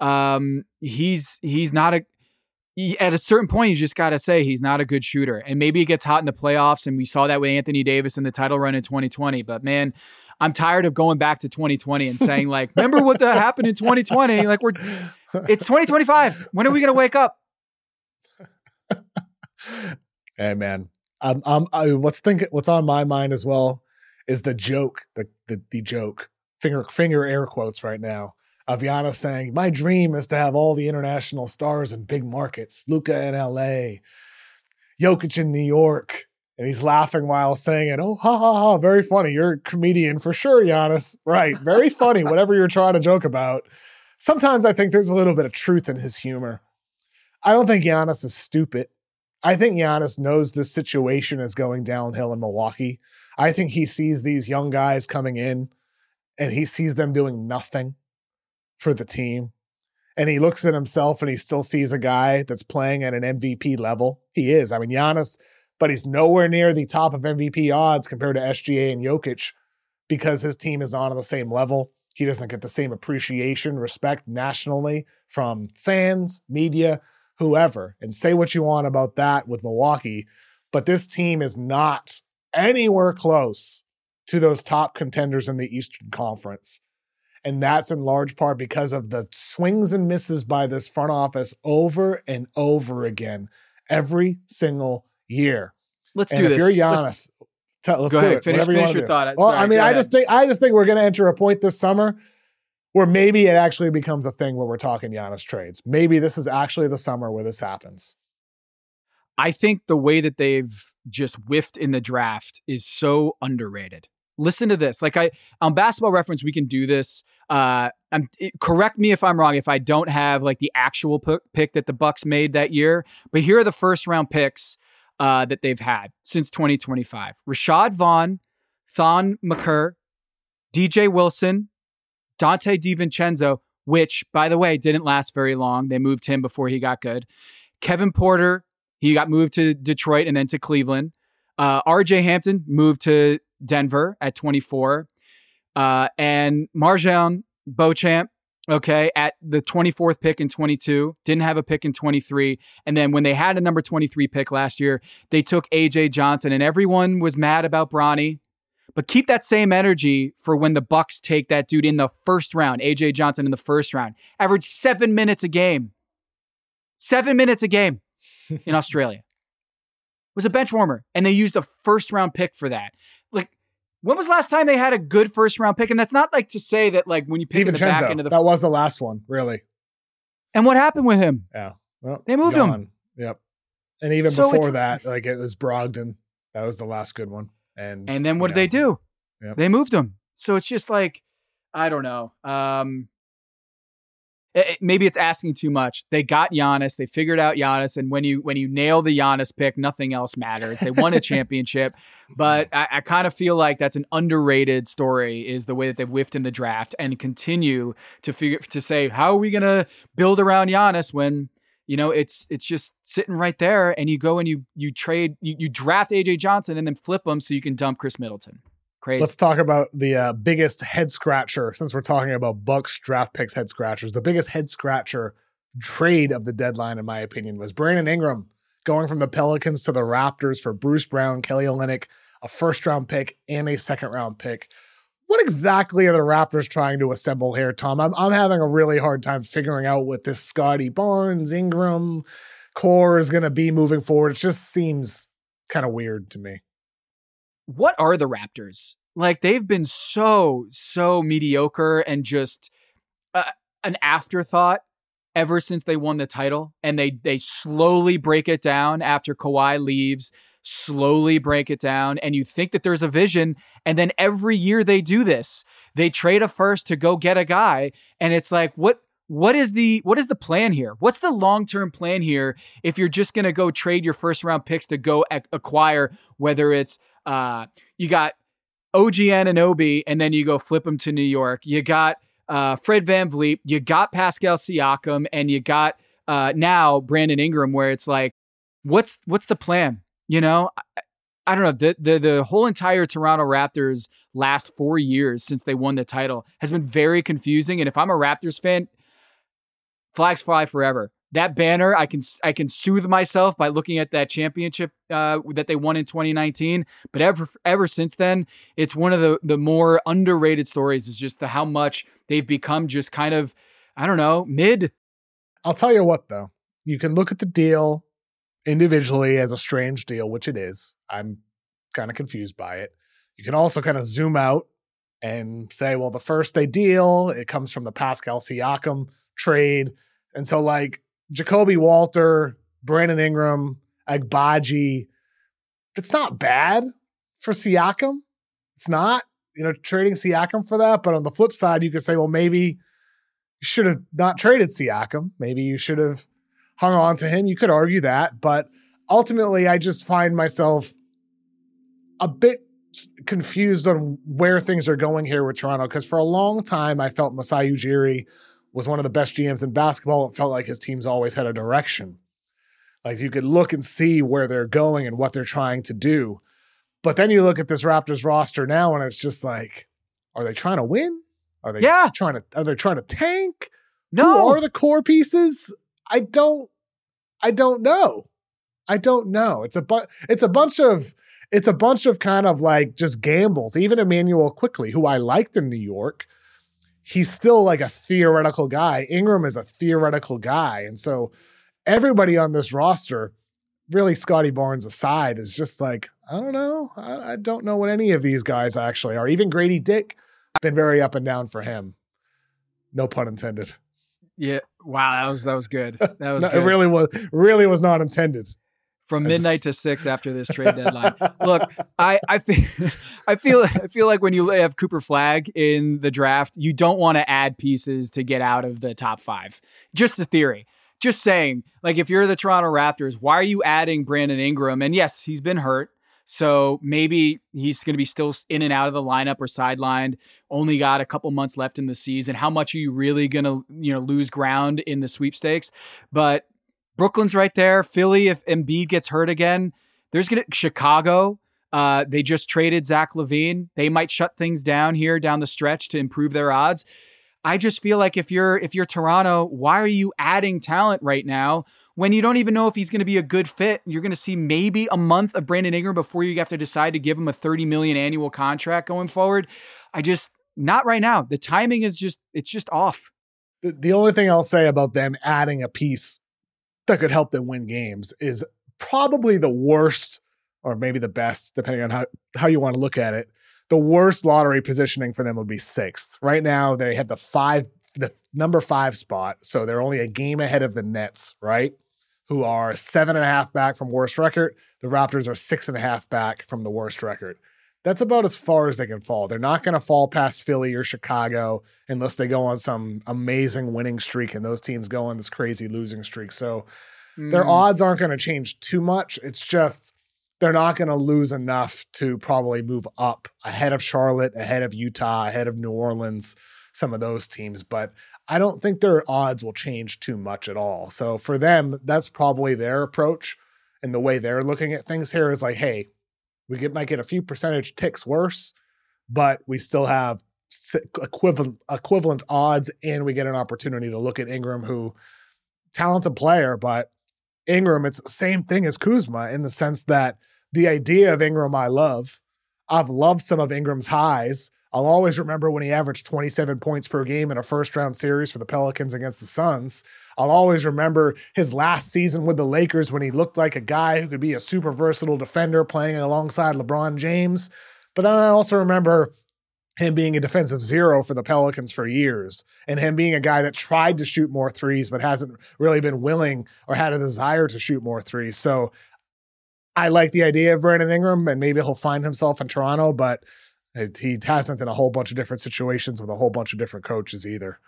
Speaker 2: um, he's he's not a he, at a certain point, you just got to say he's not a good shooter. And maybe he gets hot in the playoffs, and we saw that with Anthony Davis in the title run in twenty twenty. But man, I'm tired of going back to twenty twenty and saying, like, remember what the happened in twenty twenty? Like, we're it's twenty twenty-five. When are we going to wake up?
Speaker 1: Hey, man. Um, um, I, what's think what's on my mind as well is the joke, the the, the joke, finger finger air quotes right now of Giannis saying, my dream is to have all the international stars in big markets, Luka in L A, Jokic in New York. And he's laughing while saying it. Oh, ha, ha, ha. Very funny. You're a comedian for sure, Giannis. Right. Very funny, whatever you're trying to joke about. Sometimes I think there's a little bit of truth in his humor. I don't think Giannis is stupid. I think Giannis knows this situation is going downhill in Milwaukee. I think he sees these young guys coming in and he sees them doing nothing for the team. And he looks at himself and he still sees a guy that's playing at an M V P level. He is. I mean, Giannis, but he's nowhere near the top of M V P odds compared to S G A and Jokic because his team is not on the same level. He doesn't get the same appreciation, respect nationally from fans, media, whoever. And say what you want about that with Milwaukee, but this team is not anywhere close to those top contenders in the Eastern Conference. And that's in large part because of the swings and misses by this front office over and over again, every single year.
Speaker 2: Let's
Speaker 1: and
Speaker 2: do
Speaker 1: if
Speaker 2: this.
Speaker 1: You're Giannis. Let's, t- let's
Speaker 2: go
Speaker 1: do
Speaker 2: ahead.
Speaker 1: it.
Speaker 2: Finish, finish your thought.
Speaker 1: Well,
Speaker 2: Sorry,
Speaker 1: I mean, I
Speaker 2: ahead.
Speaker 1: just think I just think we're going to enter a point this summer where maybe it actually becomes a thing where we're talking Giannis trades. Maybe this is actually the summer where this happens.
Speaker 2: I think the way that they've just whiffed in the draft is so underrated. Listen to this. Like I on Basketball Reference, we can do this. Uh, I'm, it, correct me if I'm wrong if I don't have like the actual p- pick that the Bucks made that year. But here are the first round picks uh, that they've had since twenty twenty-five: Rashad Vaughn, Thon Maker, D J Wilson, Dante DiVincenzo, which by the way didn't last very long. They moved him before he got good. Kevin Porter, he got moved to Detroit and then to Cleveland. Uh, R J Hampton moved to Denver at twenty-four. Uh, and Marjan Beauchamp, okay, at the twenty-fourth pick in twenty-two, didn't have a pick in twenty-three. And then when they had a number twenty-three pick last year, they took A J Johnson, and everyone was mad about Bronny. But keep that same energy for when the Bucks take that dude in the first round, A J Johnson in the first round. Averaged seven minutes a game. Seven minutes a game in Australia. Was a bench warmer, and they used a first round pick for that. Like, when was the last time they had a good first round pick? And that's not like to say that like when you pick in the back end of the
Speaker 1: that was the last one, really.
Speaker 2: And what happened with him?
Speaker 1: Yeah, well,
Speaker 2: they moved
Speaker 1: gone.
Speaker 2: him.
Speaker 1: Yep. And even
Speaker 2: so
Speaker 1: before that, like it was Brogdon. That was the last good one. And
Speaker 2: and then what did
Speaker 1: know,
Speaker 2: they do?
Speaker 1: Yep.
Speaker 2: They moved him. So it's just like I don't know. Um, It, maybe it's asking too much. They got Giannis. They figured out Giannis. And when you when you nail the Giannis pick, nothing else matters. They won a championship. But I, I kind of feel like that's an underrated story is the way that they've whiffed in the draft and continue to figure to say, how are we going to build around Giannis when, you know, it's it's just sitting right there and you go and you you trade, you, you draft A J Johnson and then flip him so you can dump Chris Middleton. Crazy.
Speaker 1: Let's talk about the uh, biggest head scratcher, since we're talking about Bucks draft picks head scratchers. The biggest head scratcher trade of the deadline, in my opinion, was Brandon Ingram going from the Pelicans to the Raptors for Bruce Brown, Kelly Olynyk, a first round pick and a second round pick. What exactly are the Raptors trying to assemble here, Tom? I'm, I'm having a really hard time figuring out what this Scotty Barnes, Ingram core is going to be moving forward. It just seems kind of weird to me.
Speaker 2: What are the Raptors? Like, they've been so, so mediocre and just uh, an afterthought ever since they won the title. And they they slowly break it down after Kawhi leaves, slowly break it down. And you think that there's a vision. And then every year they do this. They trade a first to go get a guy. And it's like, what what is the what is the plan here? What's the long-term plan here if you're just going to go trade your first round picks to go ac- acquire, whether it's Uh, you got O G Anunoby, and then you go flip him to New York. You got uh, Fred VanVleet. You got Pascal Siakam, and you got uh, now Brandon Ingram. Where it's like, what's what's the plan? You know, I, I don't know. The, the the whole entire Toronto Raptors last four years since they won the title has been very confusing. And if I'm a Raptors fan, flags fly forever. That banner, I can I can soothe myself by looking at that championship uh, that they won in twenty nineteen. But ever ever since then, it's one of the the more underrated stories. Is just the how much they've become just kind of, I don't know, mid.
Speaker 1: I'll tell you what, though, you can look at the deal individually as a strange deal, which it is. I'm kind of confused by it. You can also kind of zoom out and say, well, the first they deal, it comes from the Pascal Siakam trade. And so like Jacoby Walter, Brandon Ingram, Agbaji, it's not bad for Siakam. It's not, you know, trading Siakam for that. But on the flip side, you could say, well, maybe you should have not traded Siakam. Maybe you should have hung on to him. You could argue that. But ultimately, I just find myself a bit confused on where things are going here with Toronto. Because for a long time, I felt Masai Ujiri was one of the best G Ms in basketball. It felt like his teams always had a direction. Like you could look and see where they're going and what they're trying to do. But then you look at this Raptors roster now and it's just like, are they trying to win? Are they
Speaker 2: yeah.
Speaker 1: trying to, are they trying to tank?
Speaker 2: No.
Speaker 1: Who are the core pieces? I don't, I don't know. I don't know. It's a bu- it's a bunch of, it's a bunch of kind of like just gambles. Even Emmanuel Quickley, who I liked in New York, he's still like a theoretical guy. Ingram is a theoretical guy. And so everybody on this roster, really Scotty Barnes aside, is just like, I don't know. I, I don't know what any of these guys actually are. Even Grady Dick, been very up and down for him. No pun intended.
Speaker 2: Yeah. Wow. That was, that was good. That was
Speaker 1: no,
Speaker 2: good.
Speaker 1: It really was, really was not intended.
Speaker 2: From midnight just... to six after this trade deadline. Look, I, I feel, I feel, I feel like when you have Cooper Flagg in the draft, you don't want to add pieces to get out of the top five. Just a theory. Just saying, like, if you're the Toronto Raptors, why are you adding Brandon Ingram? And yes, he's been hurt. So maybe he's going to be still in and out of the lineup or sidelined. Only got a couple months left in the season. How much are you really going to, you know, lose ground in the sweepstakes? But Brooklyn's right there. Philly, if Embiid gets hurt again, there's going to Chicago. Uh, they just traded Zach LaVine. They might shut things down here down the stretch to improve their odds. I just feel like if you're if you're Toronto, why are you adding talent right now when you don't even know if he's going to be a good fit? You're going to see maybe a month of Brandon Ingram before you have to decide to give him a thirty million dollars annual contract going forward. I just, not right now. The timing is just, it's just off.
Speaker 1: The, the only thing I'll say about them adding a piece that could help them win games is probably the worst, or maybe the best, depending on how, how you want to look at it. The worst lottery positioning for them would be sixth. Right now, they have the five, the number five spot. So they're only a game ahead of the Nets, right? Who are seven and a half back from worst record. The Raptors are six and a half back from the worst record. That's about as far as they can fall. They're not going to fall past Philly or Chicago unless they go on some amazing winning streak and those teams go on this crazy losing streak. So mm. their odds aren't going to change too much. It's just, they're not going to lose enough to probably move up ahead of Charlotte, ahead of Utah, ahead of New Orleans, some of those teams. But I don't think their odds will change too much at all. So for them, that's probably their approach. And the way they're looking at things here is like, hey, we get, might get a few percentage ticks worse, but we still have equivalent equivalent odds, and we get an opportunity to look at Ingram, who talented player, but Ingram, it's the same thing as Kuzma in the sense that the idea of Ingram I love. I've loved some of Ingram's highs. I'll always remember when he averaged twenty-seven points per game in a first-round series for the Pelicans against the Suns. I'll always remember his last season with the Lakers when he looked like a guy who could be a super versatile defender playing alongside LeBron James. But then I also remember him being a defensive zero for the Pelicans for years, and him being a guy that tried to shoot more threes but hasn't really been willing or had a desire to shoot more threes. So I like the idea of Brandon Ingram, and maybe he'll find himself in Toronto, but he hasn't in a whole bunch of different situations with a whole bunch of different coaches either.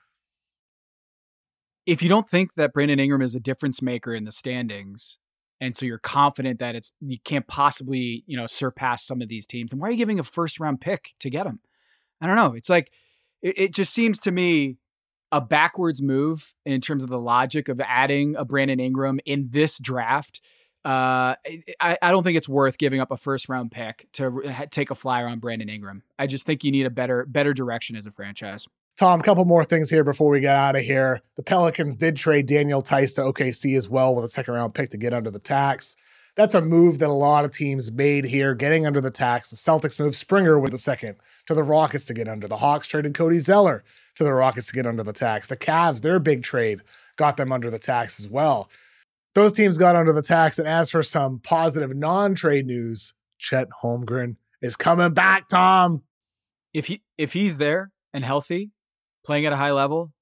Speaker 2: If you don't think that Brandon Ingram is a difference maker in the standings, and so you're confident that it's you can't possibly, you know, surpass some of these teams, then why are you giving a first round pick to get him? I don't know. It's like, it, it just seems to me a backwards move in terms of the logic of adding a Brandon Ingram in this draft. Uh, I, I don't think it's worth giving up a first round pick to take a flyer on Brandon Ingram. I just think you need a better, better direction as a franchise.
Speaker 1: Tom, a couple more things here before we get out of here. The Pelicans did trade Daniel Tice to O K C as well with a second round pick to get under the tax. That's a move that a lot of teams made here, getting under the tax. The Celtics moved Springer with a second to the Rockets to get under. The Hawks traded Cody Zeller to the Rockets to get under the tax. The Cavs, their big trade, got them under the tax as well. Those teams got under the tax. And as for some positive non-trade news, Chet Holmgren is coming back, Tom.
Speaker 2: if he if he's there and healthy, playing at a high level,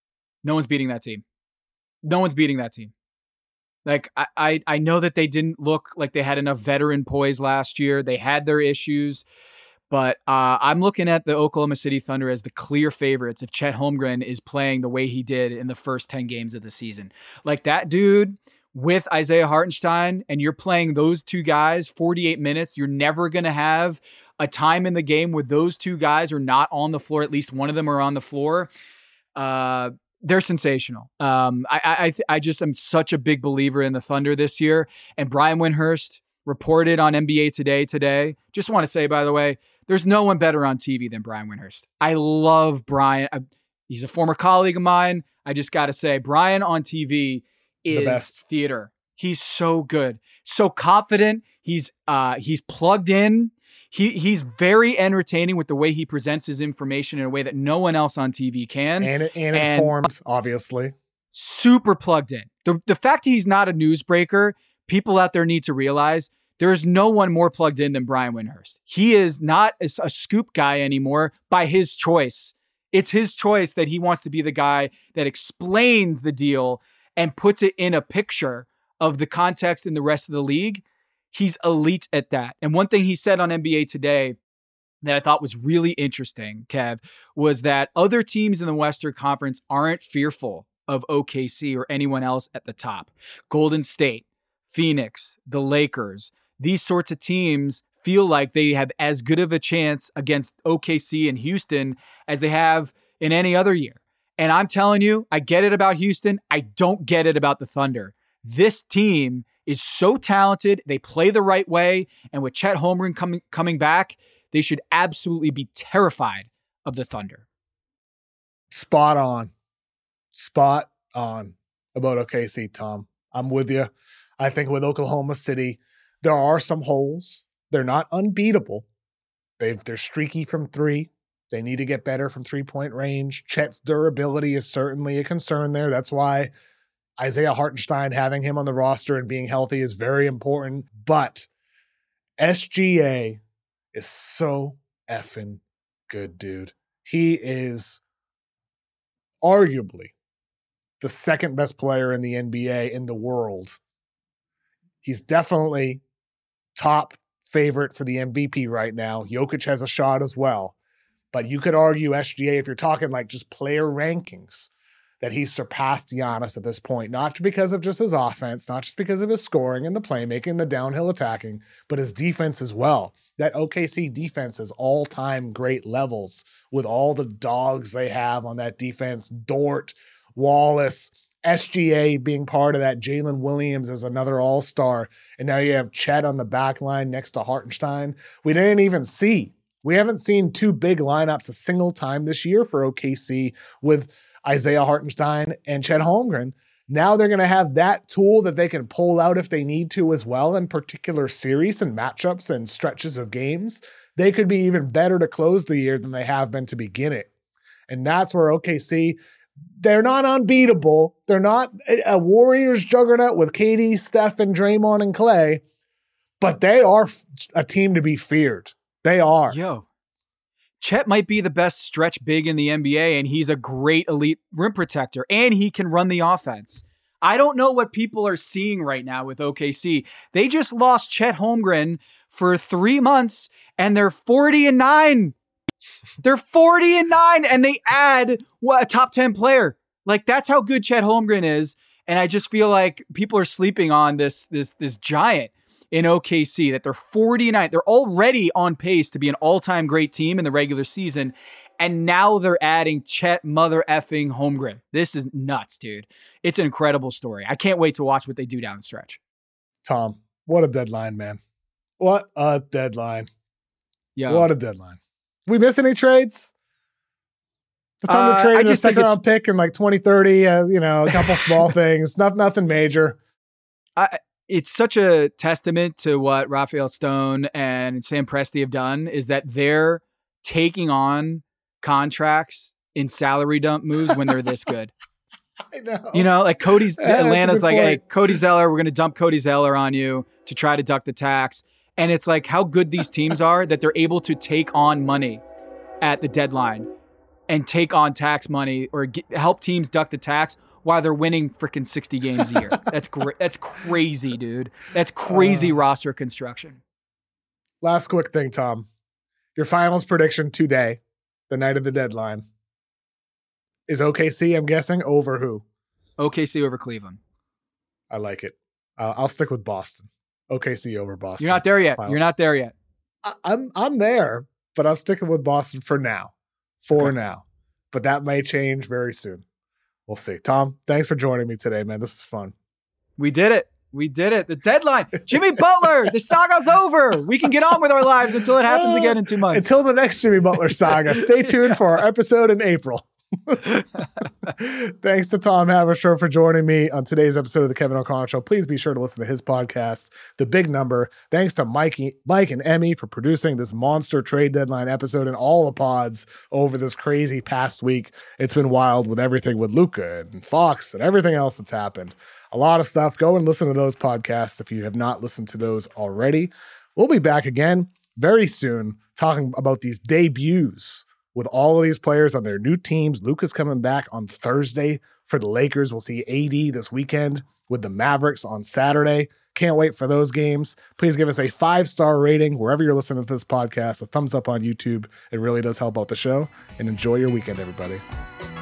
Speaker 2: no one's beating that team. No one's beating that team. Like, I, I, I know that they didn't look like they had enough veteran poise last year. They had their issues, but uh, I'm looking at the Oklahoma City Thunder as the clear favorites if Chet Holmgren is playing the way he did in the first ten games of the season. Like, that dude with Isaiah Hartenstein, and you're playing those two guys forty-eight minutes, you're never going to have a time in the game where those two guys are not on the floor. At least one of them are on the floor. Uh, They're sensational. Um, I I I just am such a big believer in the Thunder this year. And Brian Windhorst reported on N B A Today today. Just want to say, by the way, there's no one better on T V than Brian Windhorst. I love Brian. I, he's a former colleague of mine. I just got to say, Brian on T V is theater. He's so good, so confident. He's uh he's plugged in. He he's very entertaining with the way he presents his information in a way that no one else on T V can.
Speaker 1: And, and, and informed, obviously. Super
Speaker 2: plugged in. The, the fact that he's not a newsbreaker, people out there need to realize there's no one more plugged in than Brian Windhorst. He is not a, a scoop guy anymore by his choice. It's his choice that he wants to be the guy that explains the deal and puts it in a picture of the context in the rest of the league. He's elite at that. And one thing he said on N B A Today that I thought was really interesting, Kev, was that other teams in the Western Conference aren't fearful of O K C or anyone else at the top. Golden State, Phoenix, the Lakers, these sorts of teams feel like they have as good of a chance against O K C and Houston as they have in any other year. And I'm telling you, I get it about Houston. I don't get it about the Thunder. This team is so talented. They play the right way. And with Chet Holmgren coming coming back, they should absolutely be terrified of the Thunder.
Speaker 1: Spot on. Spot on about O K C, Tom. I'm with you. I think with Oklahoma City, there are some holes. They're not unbeatable. They've, they're streaky from three. They need to get better from three-point range. Chet's durability is certainly a concern there. That's why Isaiah Hartenstein, having him on the roster and being healthy is very important. But S G A is so effing good, dude. He is arguably the second best player in the N B A in the world. He's definitely top favorite for the M V P right now. Jokic has a shot as well. But you could argue S G A, if you're talking like just player rankings, that he's surpassed Giannis at this point, not because of just his offense, not just because of his scoring and the playmaking, the downhill attacking, but his defense as well. That O K C defense is all-time great levels with all the dogs they have on that defense. Dort, Wallace, S G A being part of that. Jalen Williams is another all-star. And now you have Chet on the back line next to Hartenstein. We didn't even see. We haven't seen two big lineups a single time this year for O K C with Isaiah Hartenstein and Chet Holmgren. Now they're going to have that tool that they can pull out if they need to as well in particular series and matchups and stretches of games. They could be even better to close the year than they have been to begin it. And that's where O K C, they're not unbeatable. They're not a Warriors juggernaut with K D, Steph, and Draymond and Clay, but they are a team to be feared. They are.
Speaker 2: Yo. Chet might be the best stretch big in the N B A, and he's a great elite rim protector, and he can run the offense. I don't know what people are seeing right now with O K C. They just lost Chet Holmgren for three months, and they're forty and nine. They're forty and nine, and they add what, a top ten player. Like, that's how good Chet Holmgren is, and I just feel like people are sleeping on this this this giant in O K C, that they're forty and nine. They're already on pace to be an all-time great team in the regular season. And now they're adding Chet mother effing Holmgren. This is nuts, dude. It's an incredible story. I can't wait to watch what they do down the stretch.
Speaker 1: Tom, what a deadline, man. What a deadline.
Speaker 2: Yeah.
Speaker 1: What a deadline. We miss any trades? The Thunder
Speaker 2: uh,
Speaker 1: traded a second round pick in like twenty thirty, uh, you know, a couple small things, not nothing major.
Speaker 2: I It's such a testament to what Raphael Stone and Sam Presti have done, is that they're taking on contracts in salary dump moves when they're this good.
Speaker 1: I know.
Speaker 2: You know, like Cody's
Speaker 1: yeah,
Speaker 2: Atlanta's like,
Speaker 1: point.
Speaker 2: hey, Cody Zeller, we're going to dump Cody Zeller on you to try to duck the tax. And it's like how good these teams are that they're able to take on money at the deadline and take on tax money or get, help teams duck the tax while they're winning freaking sixty games a year. That's great. That's crazy, dude. That's crazy uh, roster construction.
Speaker 1: Last quick thing, Tom. Your finals prediction today, the night of the deadline, is O K C, I'm guessing, over who?
Speaker 2: O K C over Cleveland.
Speaker 1: I like it. Uh, I'll stick with Boston. O K C over Boston.
Speaker 2: You're not there yet.
Speaker 1: Final.
Speaker 2: You're not there yet.
Speaker 1: I, I'm I'm there, but I'm sticking with Boston for now. For
Speaker 2: okay.
Speaker 1: now. But that may change very soon. We'll see. Tom, thanks for joining me today, man. This is fun.
Speaker 2: We did it. We did it. The deadline. Jimmy Butler. The saga's over. We can get on with our lives until it happens again in two months.
Speaker 1: Until the next Jimmy Butler saga. Stay tuned for our episode in April. Thanks to Tom Haberstroh for joining me on today's episode of the Kevin O'Connor Show. Please be sure to listen to his podcast, The Big Number. Thanks to Mikey, Mike and Emmy for producing this monster trade deadline episode and all the pods over this crazy past week. It's been wild with everything with Luka and Fox and everything else that's happened. A lot of stuff. Go and listen to those podcasts if you have not listened to those already. We'll be back again very soon talking about these debuts with all of these players on their new teams. Luka's coming back on Thursday for the Lakers. We'll see A D this weekend with the Mavericks on Saturday. Can't wait for those games. Please give us a five-star rating wherever you're listening to this podcast, a thumbs up on YouTube. It really does help out the show. And enjoy your weekend, everybody.